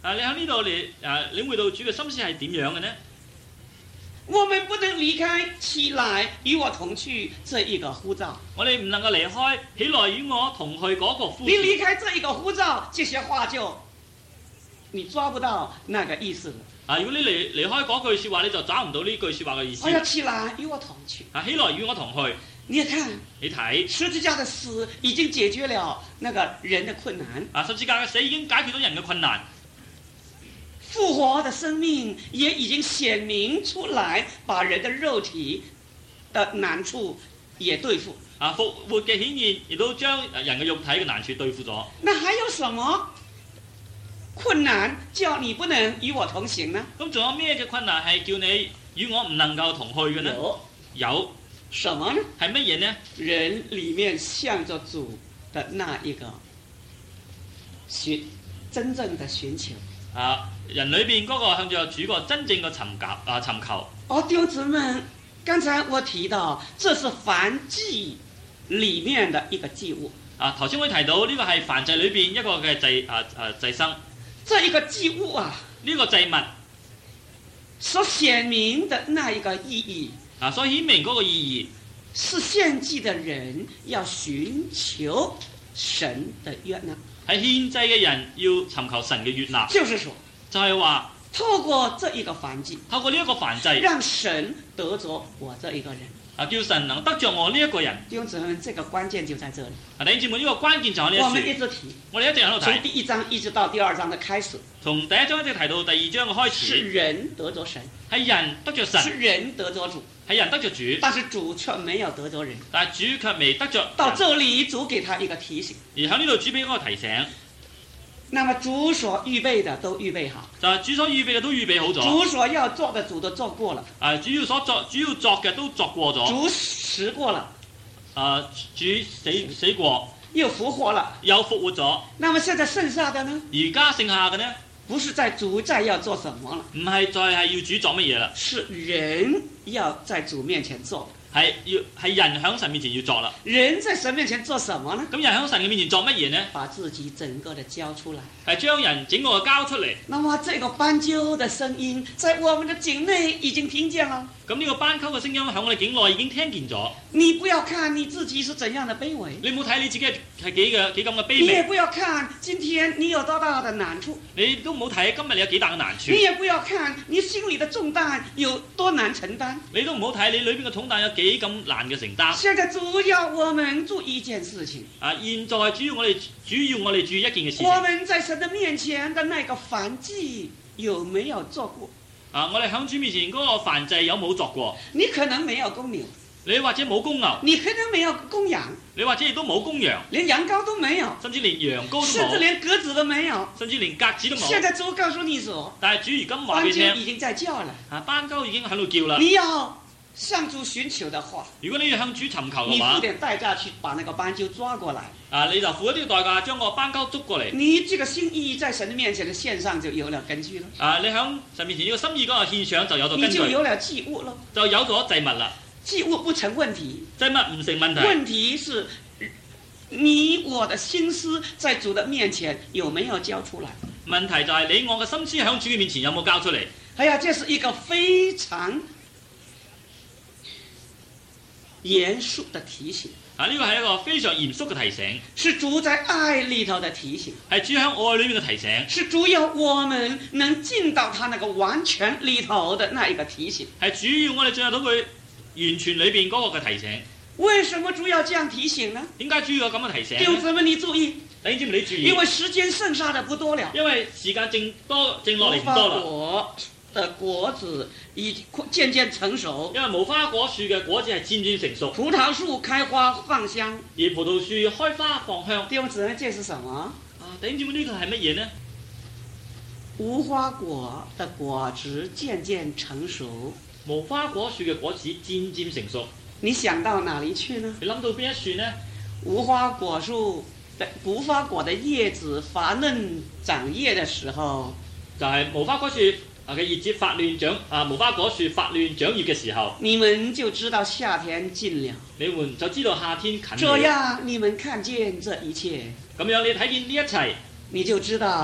啊，你喺呢度你啊領會到主嘅心思係點樣嘅呢？ 我們不能離開起來與我同去這一個呼召。 我哋唔能夠離開起來與我同去嗰個呼召。 你離開這一個呼召，這些話就你抓不到那個意思了。 啊，如果你離離開嗰句説話，你就找唔到呢句説話嘅意思。 我要起來與我同去。 啊，起來與我同去。 你看， 你睇十字架的死已經解決了那個人的困難。 啊，十字架嘅死已經解決咗人嘅困難。 復活的生命也已經顯明出來，把人的肉體的難處也對付。 啊，復活嘅顯現亦都將人嘅肉體嘅難處對付咗。 那還有什麼困難叫你不能與我同行呢？ 咁仲有咩嘅困難係叫你與我唔能夠同去嘅呢？ 有， 有什麼呢？ 係乜嘢呢？ 人裡面向着主的那一個尋真正的尋求。 啊，人裏邊嗰個向住主個真正嘅尋求啊尋求。 哦，弟兄姊妹，剛才我提到，這是燔祭裡面的一個祭物。 啊，頭先我提到呢個係燔祭裏邊一個嘅祭啊啊祭牲。 這一個祭物啊， 呢個祭物所顯明的那一個意義啊，所顯明嗰個意義是獻祭的人要尋求神的悅納。係獻祭嘅人要尋求神嘅悅納， 就是說， 就係話透過這一個燔祭， 透過呢一個燔祭， 讓神得着我這一個人。啊， 叫神能得着我呢一個人。 弟兄姊妹，這個關鍵就在這裡。 啊，弟兄姊妹，呢個關鍵就喺呢一處。 我們一直提， 我哋一直喺度睇， 從第一章一直到第二章的開始。 從第一章一直提到第二章嘅開始。 是人得着神， 係人得着神， 是人得着主， 係人得着主， 但是主卻沒有得着人。 但係主卻未得着。 到這裡，主給他一個提醒。 而喺呢度，主俾一個提醒。 那麼主所預備的都預備好， 就係主所預備嘅都預備好咗。 主所要做的主都做過了。 啊，主要所作主要作嘅都作過咗。 主死過了， 啊，主死死過， 又復活了， 又復活咗。 那麼現在剩下的呢？ 而家剩下嘅呢？ 不是在主再要做什麼了， 唔係再係要主作乜嘢啦， 是人要在主面前做。 係要係人喺神面前要作啦。 人在神面前做什麼呢？ 咁人喺神嘅面前作乜嘢呢？ 把自己整個的交出來， 係將人整個交出嚟。 那麼這個斑鳩的聲音在我們的境內已經聽見了。 咁呢個斑鳩嘅聲音喺我哋境內已經聽見咗。 你不要看你自己是怎樣的卑微， 你唔好睇你自己係幾嘅幾咁嘅卑微。 你也不要看今天你有多大的難處， 你都唔好睇今日你有幾大嘅難處。 你也不要看你心裏的重擔有多難承擔， 你都唔好睇你裏邊嘅重擔有幾咁難嘅承擔。 現在主要我們注意一件事情。 啊，現在主要我哋主要我哋注意一件嘅事情。 我們在神的面前的那個燔祭有沒有做過？ 啊，我哋喺主面前嗰個燔祭有冇作過？ 你可能沒有公牛， 你或者冇公牛， 你可能沒有公羊， 你或者亦都冇公羊， 連羊羔都沒有， 甚至連羊羔都冇， 甚至連鴿子都沒有， 甚至連鴿子都冇。 現在主告訴你說， 但係主如今話俾你聽， 斑鳩已經在叫了， 啊，斑鳩已經喺度叫啦。 你要向主尋求的話， 如果你要向主尋求嘅你話， 付點代價去把那個斑鳩抓過來， 啊，你就付一啲代價將個斑鳩捉過嚟。 你這個心意在神的面前的獻上就有了根據了。 啊，你喺神面前呢個心意嗰個獻上就有咗根據， 你就有了祭物咯， 就有咗祭物啦。 祭物不成問題， 祭物唔成問題。 問題是你我的心思在主的面前有沒有交出來？ 問題就係你我嘅心思喺主嘅面前有冇交出嚟？ 哎呀，這是一個非常嚴肅的提醒。 啊，呢個係一個非常嚴肅嘅提醒， 是主在愛裏頭的提醒， 係主喺愛裏面嘅提醒， 是主要我們能進到他那個完全裏頭的那一個提醒， 係主要我哋進入到佢完全裏邊嗰個嘅提醒。 為什麼主要這樣提醒呢？ 點解主要有咁嘅提醒？ 弟兄姊妹，你注意， 弟兄姊妹你注意， 因為時間剩下的不多了， 因為時間剩多剩落嚟唔多啦。 果的果子已漸漸成熟， 因為無花果樹嘅果子係漸漸成熟， 葡萄樹開花放香， 而葡萄樹開花放香。 弟兄姊妹，這是什麼？ 啊，弟兄姊妹呢個係乜嘢呢？ 無花果的果子漸漸成熟， 無花果樹嘅果子漸漸成熟。 你想到哪裡去呢？ 你諗到邊一樹呢？ 無花果樹的無花果的葉子發嫩長葉的時候， 就係無花果樹啊嘅葉子發嫩長啊，無花果樹發嫩長葉嘅時候， 你們就知道夏天近了。 你們就知道夏天近了。 這樣你們看見這一切， 咁樣你睇見呢一切， 你就知道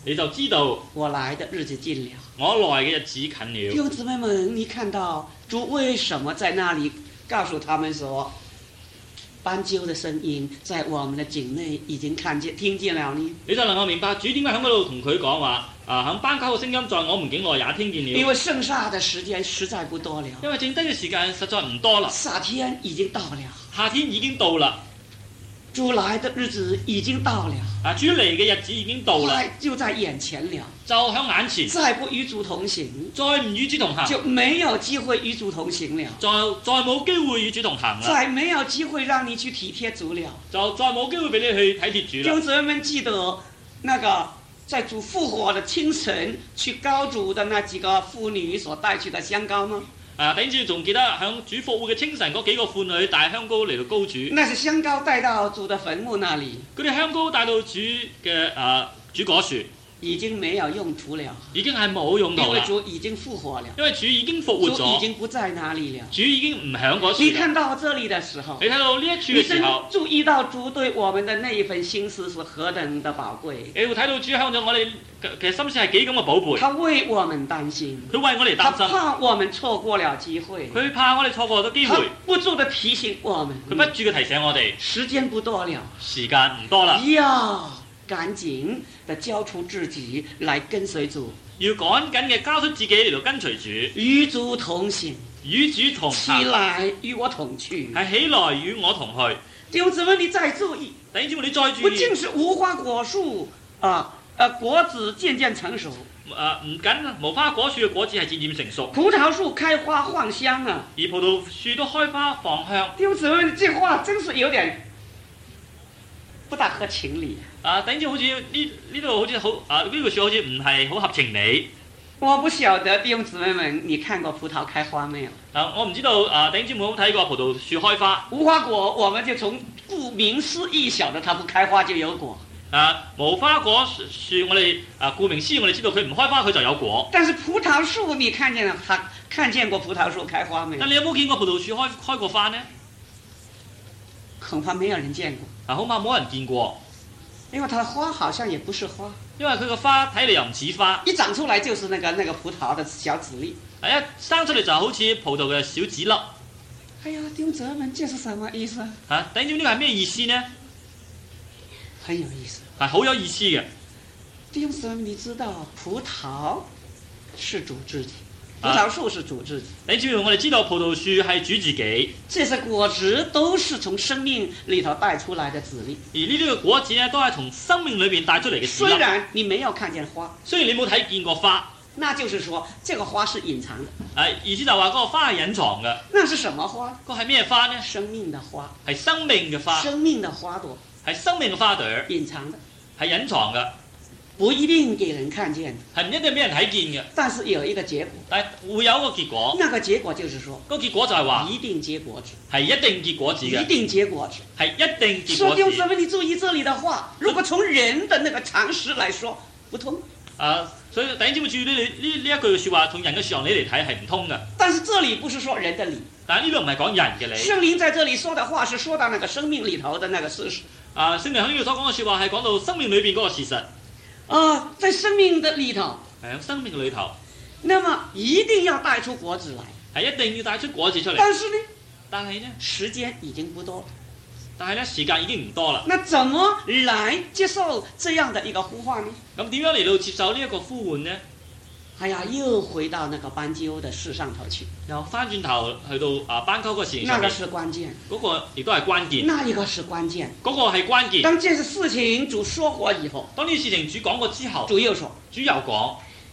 你就知道我來的日子近了。 我來嘅日子近了。 弟兄姊妹們，你看到主為什麼在那裡告訴他們說，斑鳩的聲音在我們的境內已經看見、聽見了呢？ 你就能夠明白主點解喺嗰度同佢講話啊，響斑鳩嘅聲音在我們境內也聽見了。 因為剩下的時間實在不多了， 因為剩低嘅時間實在唔多啦。 夏天已經到了， 夏天已經到啦。 主來的日子已經到了， 啊，主嚟嘅日子已經到啦， 快就在眼前了， 就喺眼前。 再不與主同行， 再唔與主同行， 就沒有機會與主同行了， 再再冇機會與主同行啦， 再沒有機會讓你去體貼主了， 就再冇機會俾你去體貼主啦。 弟兄姊妹們記得那個在主復活的清晨去膏主的那幾個婦女所帶去的香膏嗎？ 啊！頂住仲記得響主復活嘅清晨嗰幾個婦女帶香膏嚟到膏主， 那是香膏帶到主的墳墓那裡， 嗰啲香膏帶到主嘅啊主果樹， 已經沒有用途了， 已經係冇用到因為啦。 主已經復活了， 因為主已經復活主已咗， 經不在那裡了。 主已經唔響嗰處。 你看到這裡的時候， 你睇到呢一處你嘅時候， 注意到主對我們的那一份心思是何等的寶貴， 你會睇到主向咗我哋嘅心思係幾咁嘅寶貝。 他為我們擔心， 佢為我哋他擔心， 怕我們錯過了機會， 佢怕我哋錯過咗機他會， 不住地提醒我們， 佢不住嘅提醒我哋， 時間不多了， 時間唔多啦， 要趕緊地交出自己來跟隨主， 要趕緊嘅交出自己嚟到跟隨主， 與主同行， 與主同起行， 來與我同去。 係起來與我同去。 弟兄姊妹，你再注意， 弟兄姊妹，你再注不意， 僅是無花果樹啊，呃，果子漸漸成熟， 誒唔僅無花果樹嘅果子係漸漸成熟， 葡萄樹開花放香啊。 而葡萄樹都開花放香。 弟兄姊妹，這話真是有點不大合情理。 啊，頂住好似呢呢度好似好啊呢句説好似唔係好合情理。 我不曉得弟兄姊妹們，你看過葡萄開花沒有？ 啊，我唔知道啊，頂住冇睇過葡萄樹開花。 無花果，我們就從顧名思義曉得它不開花就有果。 啊，無花果樹我哋啊顧名思義我哋知道佢唔開花佢就有果。 但是葡萄樹，你看見了它看見過葡萄樹開花沒有？ 但你有冇見過葡萄樹開開過花呢？ 恐怕沒有人見過。 啊，恐怕冇人見過， 因為它的花好像也不是花， 因為佢個花睇嚟又唔似花， 一長出來就是那個那個葡萄的小籽粒。 啊一生出嚟就好似葡萄嘅小籽粒。 哎呀，弟兄姊妹們，這是什麼意思啊？ 嚇，頂住呢個係咩意思呢？ 很有意思。 係好有意思嘅。 弟兄姊妹，你知道葡萄是主自己，葡萄樹是主自己。 你知唔知我哋知道葡萄樹係主自己， 這些果子都是從生命裏頭帶出來的籽粒。 而呢啲嘅果子咧都係從生命裏邊帶出嚟嘅籽粒。 雖然你沒有看見花， 雖然你冇睇見過花， 那就是說這個花是隱藏的。 誒意思就話嗰個花係隱藏嘅。 那是什麼花？ 個係咩花呢？ 生命的花， 係生命嘅花， 生命的花朵， 係生命嘅花朵， 隱藏的， 係隱藏嘅， 不一定給人看見， 係唔一定俾人睇見嘅。 但是有一個結果， 但係會有一個結果， 那個結果就是說， 個結果就係話一定結果子， 係一定結果子嘅， 一定結果子。 係一定結說果子。 弟兄姊妹，你注意這裡的話，如果從人的那個常識來說，不通。 啊，所以弟兄姊妹注意呢呢呢一句説話，從人嘅常理嚟睇係唔通嘅。 但是這裡不是說人的理， 但係呢度唔係講人嘅理。 聖靈在這裡說的話是說到那個生命裡頭的那個事實。 啊，聖靈喺呢度所講嘅説話係講到生命裏邊嗰個事實。 啊，在生命的裡頭， 喺生命嘅裏頭， 那麼一定要帶出果子來， 係一定要帶出果子出嚟。 但是呢， 但係呢， 時間已經不多了， 但係咧時間已經唔多啦。 那怎麼來接受這樣的一個呼喚呢？ 咁點樣嚟到接受呢一個呼喚呢？ 哎呀，又回到那個斑鳩的事上頭去， 又翻轉頭去到啊斑鳩個事情上面， 那個是關鍵， 嗰個亦都係關鍵。 那一個是關鍵， 嗰個係關鍵。 當這些事情主說過以後， 當呢啲事情主講過之後， 主又說： 主又講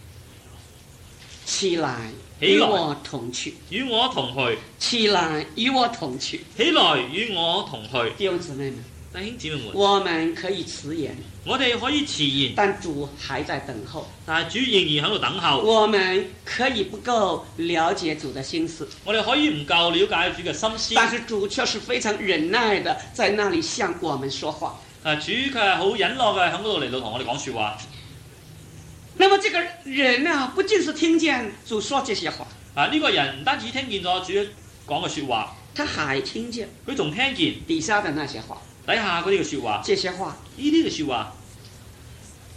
起來， 起來與我同去； 與我同去， 起來，與我同去。 起來與我同去。 弟兄姊妹們， 弟兄姊妹們， 我們可以遲延， 我哋可以遲延， 但主還在等候。 但係主仍然喺度等候。 我們可以不夠了解主的心思， 我哋可以唔夠了解主嘅心思， 但是主卻是非常忍耐的，在那裡向我們說話。 啊，主佢係好忍耐嘅喺嗰度嚟到同我哋講説話。 那麼這個人啊，不僅是聽見主說這些話， 啊，呢、這個人唔單止聽見咗主講嘅説話， 他還聽見佢仲聽見底下的那些話， 底下嗰啲嘅説話， 這些話呢啲嘅説話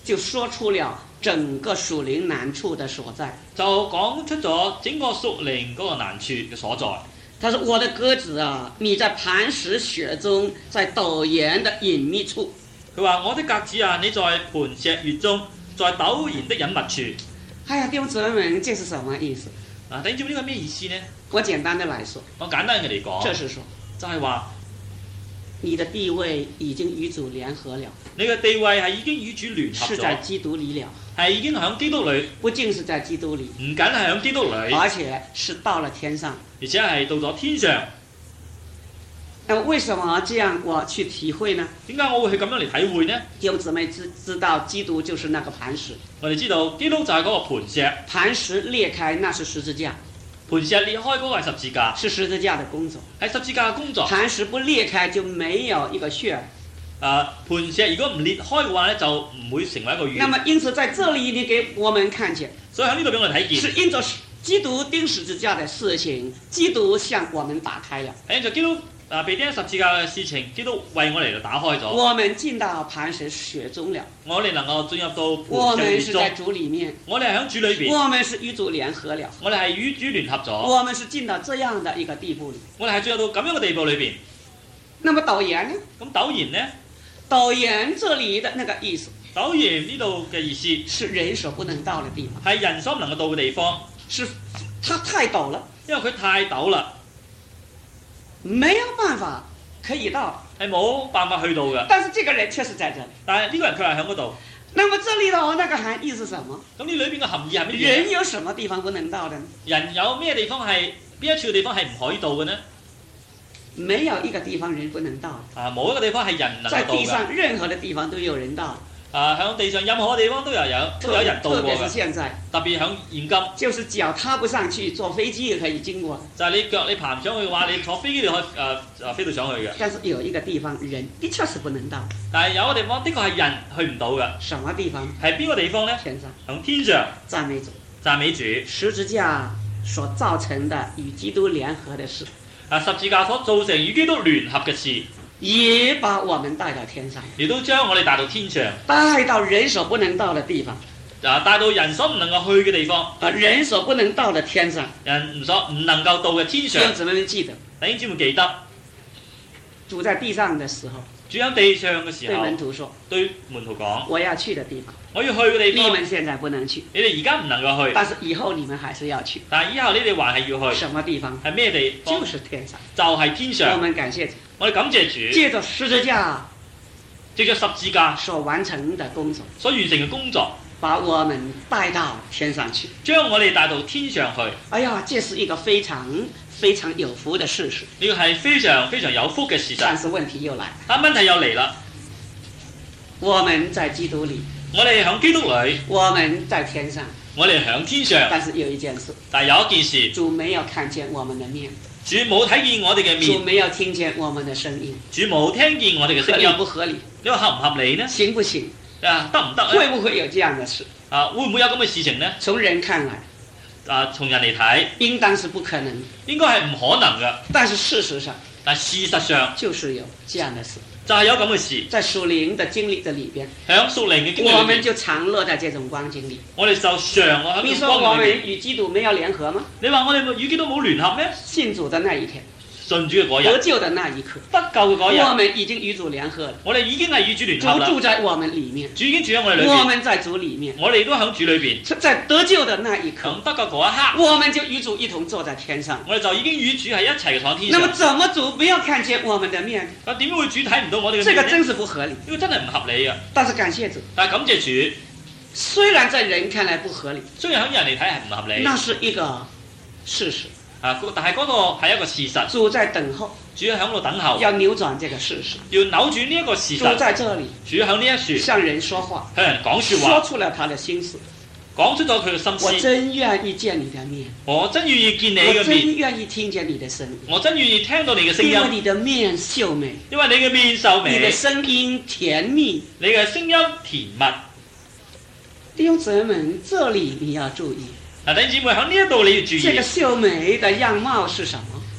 就說出了整個屬靈難處的所在。 就講出咗整個屬靈嗰個難處嘅所在。 他說：我的鴿子啊，你在磐石雪中，在陡岩的隱秘處。 佢話：我的鴿子啊，你在磐石穴中，在陡然的隱密處。 哎呀，弟兄姊妹，這是什麼意思？ 啊，弟兄姊妹，呢個咩意思呢？ 我簡單的來說， 我簡單嘅嚟講， 這是說， 就係話你的地位已經與主聯合了， 你嘅地位係已經與主聯合是在咗， 基督裏了， 係已經喺基督裏， 不僅是在基督裏， 唔僅係喺基督裏， 而且是到了天上， 而且係到咗天上。 那麼為什麼這樣我去體會呢？ 點解我會去咁樣嚟體會呢？ 弟兄姊妹知知道基督就是那個磐石， 我哋知道基督就係嗰個磐石， 磐石裂開那是十字架， 磐石裂開嗰個係十字架， 是十字架的工作。 係十字架嘅工作。 磐石不裂開就沒有一個穴。 啊，磐石如果唔裂開嘅話咧，就唔會成為一個穴。 那麼因此在這裡你給我們看見， 所以喺呢度俾我哋睇見， 是因着基督釘十字架的事情，基督向我們打開了。 係因着基督啊被釘十字架嘅事情，基督為我哋嚟打開咗。 我們進到磐石雪中了。 我哋能夠進入到我磐石穴中們是在。主裡面。 我哋係喺主裏邊。 我們是與主聯合了。 我哋係與主聯合咗。 我們是進到這樣的一個地步裡。 我哋係進入到咁樣嘅地步裏邊。 那麼陡岩呢？ 咁陡然呢？ 陡岩這裡的那個意思， 陡然呢度嘅意思是人所不能到的地方， 係人所唔能夠到嘅地方， 是它太陡了， 因為佢太陡啦， 沒有辦法可以到， 係冇辦法去到嘅。 但是這個人確實在這裡。 但係呢個人佢係喺嗰度。 那麼這裡頭那個含義是什麼？ 咁呢裏邊嘅含義係乜嘢？ 人有什麼地方不能到的呢？ 人有咩地方係邊一處嘅地方係唔可以到嘅呢？ 沒有一個地方人不能到的。 啊，冇一個地方係人能在夠到嘅。 地上任何的地方都有人到。 啊，喺地上任何嘅地方都有有都有人到過特別是嘅。 現在， 特別喺現今， 就是腳踏不上去，坐飛機也可以經過。 就係你腳你爬唔上去嘅話，你坐飛機你可以誒誒飛到上去嘅。 但是有一個地方人的確是不能到。 但係有個地方的確係人去唔到嘅。 什麼地方？ 係邊個地方呢？ 天上。 喺天上。 讚美主。 讚美主。 十字架所造成的與基督聯合的事， 啊，十字架所造成與基督聯合嘅事， 也把我們帶到天上， 亦都將我哋帶到天上， 帶到人所不能到的地方， 啊，帶到人所唔能夠去嘅地方， 啊，人所不能到的天上。 人唔所唔能夠到嘅天上。 弟兄姊妹們記得， 弟兄姊妹記得， 主在地上的時候， 主喺地上嘅時對候， 門徒說： 對門徒講： 我要去的地方， 我要去嘅地方， 你們現在不能去， 你哋而家唔能夠去， 但是以後你們還是要去。 但係以後你哋還係要去。 什麼地方？ 係咩地方？ 就是天上。 就係天我上。 們感謝主， 我哋感謝主， 借着十字架藉着十字架所完成的工作， 所完成嘅工作， 把我們帶到天上去。 將我哋帶到天上去。 哎呀，這是一個非常非常有福的事實。 呢個係非常非常有福嘅事實。 但是問題又來， 但問題又嚟啦， 我們在基督裏， 我哋喺基督裏， 我們在天上， 我哋喺天上， 但是有一件事， 但係有一件事， 主沒有看見我們的面， 主冇睇見我哋嘅面， 主沒有聽見我們的聲音， 主冇聽見我哋嘅合理聲音， 不合理？ 呢個合唔合理呢？ 行不行？ 啊，得唔得會咧？ 不會有這樣的事？ 啊，會唔會有咁嘅事情呢？ 從人看來， 啊，從人嚟睇， 應當是不可能， 應該係唔可能嘅， 但是事實上但事實上就是有這樣的事。 就係有咁嘅事。 在屬靈的經歷的裏邊， 喺屬靈嘅經歷我們裏邊， 就常樂在這種光景裏。 我哋就常我喺你呢說我們個光裏邊。 與基督沒有聯合嗎？ 你話我哋與基督冇聯合咩？ 信主的那一天， 信主嘅嗰日， 得救的那一刻， 得救嘅嗰我日， 們已經與主聯合了。 我哋已經係與主聯合主啦。 住在我們裡面， 主已經住喺我哋裏邊， 我們在主裡面。 我哋都喺主裏邊。 在得救的那一刻， 咁得救嗰一刻， 我們就與主一同坐在天上。 我哋就已經與主係一齊嘅坐喺天那麼上。 怎麼主不要看見我們的面？ 咁點會主睇唔到我哋嘅面呢？ 這個真是不合理。 呢個真係唔合理嘅。 但是感謝主， 但係感謝主， 雖然在人看來不合理， 雖然喺人嚟睇係唔合理， 那是一個事實。 啊，但係嗰個係一個事實。 主在等候， 主喺度等候， 要扭轉這個事實。 要扭轉呢一個事主實。 在這裡主喺呢一處向人說話， 向人講説說話， 出了他的心事。 講出咗佢嘅心我思。 真願意見你的面， 我真願意見你我嘅面， 真願意聽見你的聲音， 我真願意聽到你嘅聲因為音， 你的面秀美， 因為你嘅面秀美， 你的聲音甜蜜。 你嘅聲音甜蜜。 弟兄姊妹們，這裡你要注意， 嗱，弟兄姊妹喺呢一度你要注意， 這個秀美的樣貌是什麼？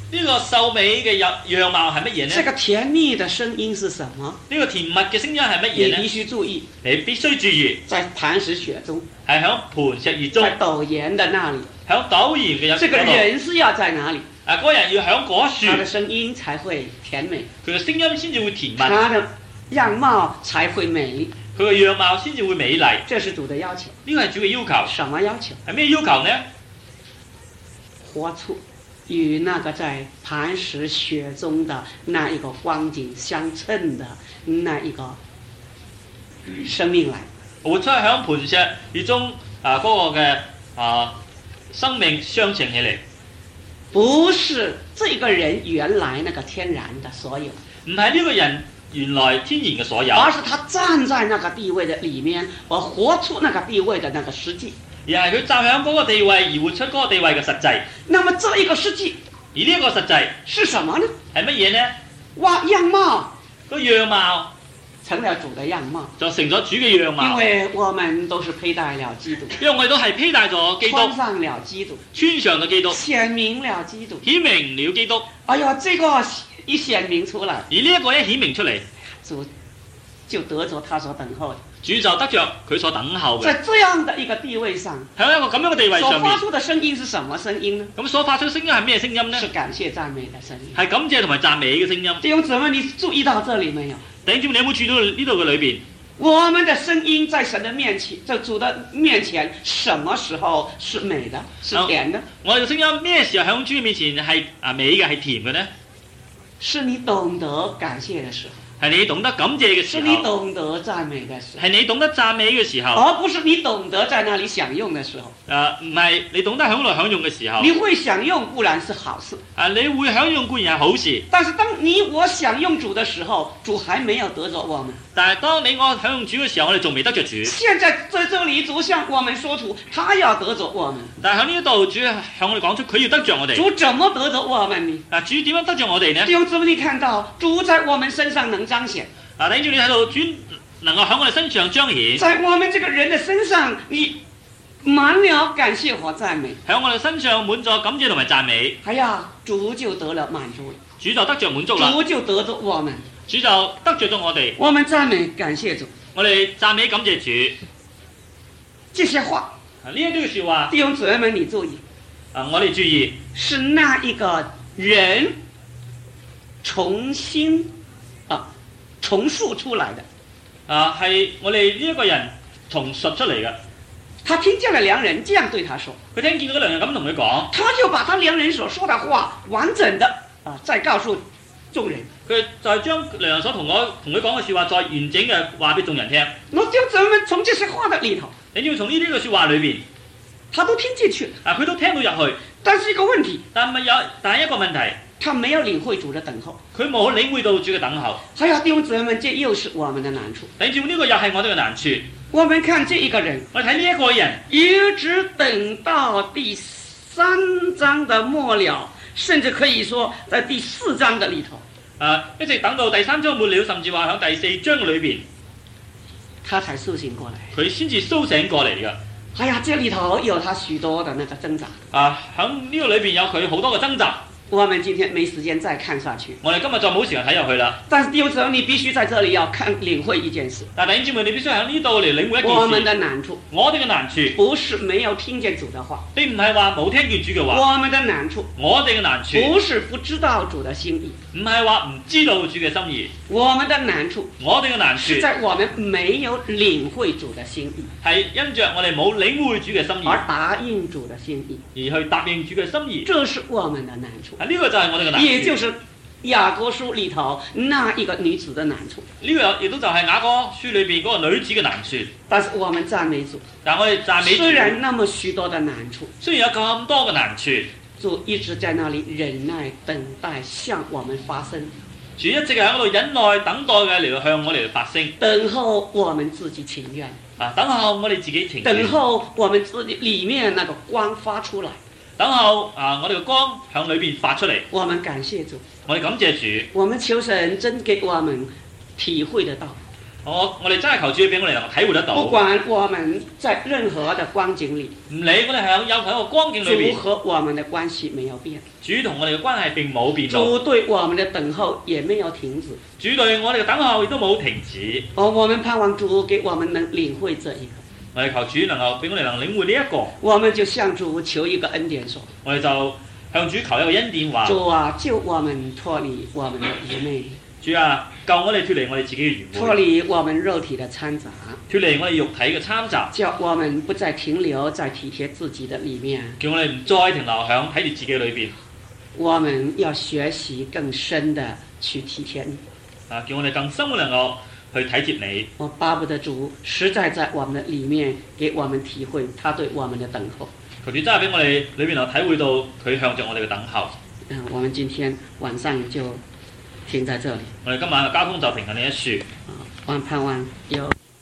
呢個秀美嘅樣樣貌係乜嘢呢？ 這個甜蜜的聲音是什麼？ 呢個甜蜜嘅聲音係乜你嘢呢？ 必須注意， 你必須注意， 在磐石穴中， 係響磐石穴中， 在陡岩的那裡， 響陡岩嘅這個嗰度。 人是要在哪裡？ 啊，嗰個人要響嗰他的樹， 聲音才會甜美， 佢嘅聲音先至會甜蜜， 他的樣貌才會美麗。 佢嘅樣貌先至會美麗。 這是主的要求。 呢個係主嘅要求。 什麼要求？ 係咩要求呢？ 活出與那個在磐石穴中的那一個光景相稱的那一個生命來。 活出響磐石穴中啊嗰個嘅啊生命相稱起嚟。 不是這個人原來那個天然的所有， 唔係呢個人原來天然嘅所有， 而是他站在那個地位的裡面，而活出那個地位的那個實際。 而係佢站響嗰個地位而活出嗰個地位嘅實際。 那麼這一個實際， 而呢一個實際是什麼呢？ 係乜嘢呢？ 哇，樣貌個樣貌成了主的樣貌， 就成咗主嘅樣貌。 因為我們都是佩戴了基督， 因為我哋都係披戴咗基督， 穿上了基督， 穿上咗基督， 顯明了基督。 顯明了基督。 哎呀，這個一顯明出來， 而呢一個一顯明出嚟， 主就得着他所等候的。 主就得着佢所等候嘅。 在這樣的一個地位上， 喺一個咁樣嘅地位所上面， 發出的聲音是什麼聲音呢？ 咁所發出嘅聲音係咩聲音呢？ 是感謝讚美的聲音。 係感謝同埋讚美嘅聲音。 弟兄姊妹，你注意到這裡沒有？ 弟兄姊妹，你有冇注意到呢度嘅裏邊？ 我們的聲音在神的面前，在主的面前，什麼時候是美的，是甜的？ 我哋嘅聲音咩時候喺主嘅面前係啊美嘅，係甜嘅呢？ 是你懂得感謝的時候， 係你懂得感謝嘅時是你候， 懂得讚美的時候， 係你懂得讚美嘅時候， 而不是你懂得在那裡享用的時候。 誒唔係你懂得享樂享用嘅時候。 你會享用固然是好事， 啊，你會享用固然係好事， 但是當你我享用主的時候，主還沒有得着我們。 但係當你我享用主嘅時候，我哋仲未得着主。 現在在這裡，主向我們說出，他要得着我們。 但係喺呢一度，主向我哋講出佢要得着我哋。 主怎麼得着我們呢？ 啊，主點樣得着我哋呢？ 弟兄姊妹，你看到主在我們身上能彰顯， 啊，等住你睇到主能夠喺我哋身上彰顯， 在我們這個人的身上，你滿了感謝和讚美。 喺我哋身上滿咗感謝同埋讚美， 哎呀，主就得了滿足了， 主就得着滿足啦。 主就得着我們， 主就得着咗我哋， 我們讚美感謝主。 我哋讚美感謝主。 這些話， 啊，呢一啲嘅説話， 弟兄姊妹們，你注意， 啊，我哋注意， 是那一個人重新啊重述出來的。 啊，係我哋呢一個人重述出嚟嘅。 他聽見了良人這樣對他說， 佢聽見嗰個良人咁同佢講， 他就把他良人所說的話完整的啊再告訴眾人。 佢就係將良人所同我同佢講嘅説話，再完整嘅話俾眾人聽。 那就怎麼從這些話的裡頭， 你要從呢啲嘅説話裏邊， 他都聽進去了。 啊，佢都聽到入去。 但是一個問題， 但係有，但係一個問題， 他沒有領會主的等候。 佢冇領會到主嘅等候。 哎呀，弟兄姊妹們，這又是我們的難處。 等住呢個又係我哋嘅難處。 我們看這一個人， 我睇呢一個人， 一直等到第三章的末了，甚至可以說在第四章的裡頭， 啊，一直等到第三章末了，甚至話喺第四章裏邊， 他才甦醒過來。 佢先至甦醒過嚟嘅。 哎呀，這裡頭有他許多的那個掙扎。 啊，喺呢個裏邊有佢好多嘅掙扎。 我們今天沒時間再看下去。 我哋今日就冇時間睇入去啦。 但是弟兄姊妹，你必須在這裡要看領會一件事。 但係弟兄姊妹，你必須喺呢度嚟領會一件事。 我們的難處， 我哋嘅難處， 不是沒有聽見主的話， 並唔係話冇聽見主嘅話。 我們的難處， 我哋嘅難處， 不是不知道主的心意， 唔係話唔知道主嘅心意。 我們的難處， 我哋嘅難處， 是在我們沒有領會主的心意， 係因着我哋冇領會主嘅心意， 而答應主的心意， 而去答應主嘅心意。 這是我們的難處。 啊，呢個就係我哋嘅難處。 也就是雅歌書裡頭那一個女子的難處。 呢個亦都就係雅歌書裏邊嗰個女子嘅難處。 但是我們讚美主， 但我哋讚美主， 雖然那麼許多的難處， 雖然有咁多嘅難處， 主一直在那裡忍耐等待向我們發聲， 主一直喺嗰度忍耐等待嘅嚟到向我哋發聲， 等候我們自己情願， 啊，等候我哋自己情願， 等候我們自己裡面那個光發出來， 等候啊我哋嘅光向裏邊發出嚟。 我們感謝主， 我哋感謝主， 我們求神真給我們體會得到， 我我哋真係求主俾我哋能夠體會得到。 不管我們在任何的光景裡， 唔理我哋係有喺一個光景裏邊， 主和我們的關係沒有變， 主同我哋嘅關係並冇變到， 主對我們的等候也沒有停止。 主對我哋嘅等候亦都冇停止。 哦，我們盼望主給我們能領會這一個。 我哋求主能夠俾我哋能領會呢一個。 我們就向主求一個恩典說， 我哋就向主求一個恩典話： 主啊，救我們脫離我們的愚昧。 主啊，救我哋脫離我哋自己嘅愚昧， 脫離我們肉體的摻雜， 脫離我哋肉體嘅摻雜， 叫我們不再停留在體貼自己的裡面， 叫我哋唔再停留響睇住自己裏邊。 我們要學習更深的去體貼你。 啊，叫我哋更深嘅能夠去體貼你。 我巴不得主實在在我們的裡面給我們體會他對我們的等候。 求主真係俾我哋裏邊能體會到佢向着我哋嘅等候。 嗯，我們今天晚上就停在這裡。 我哋今晚嘅交通就停喺呢一處。 啊，我盼望有。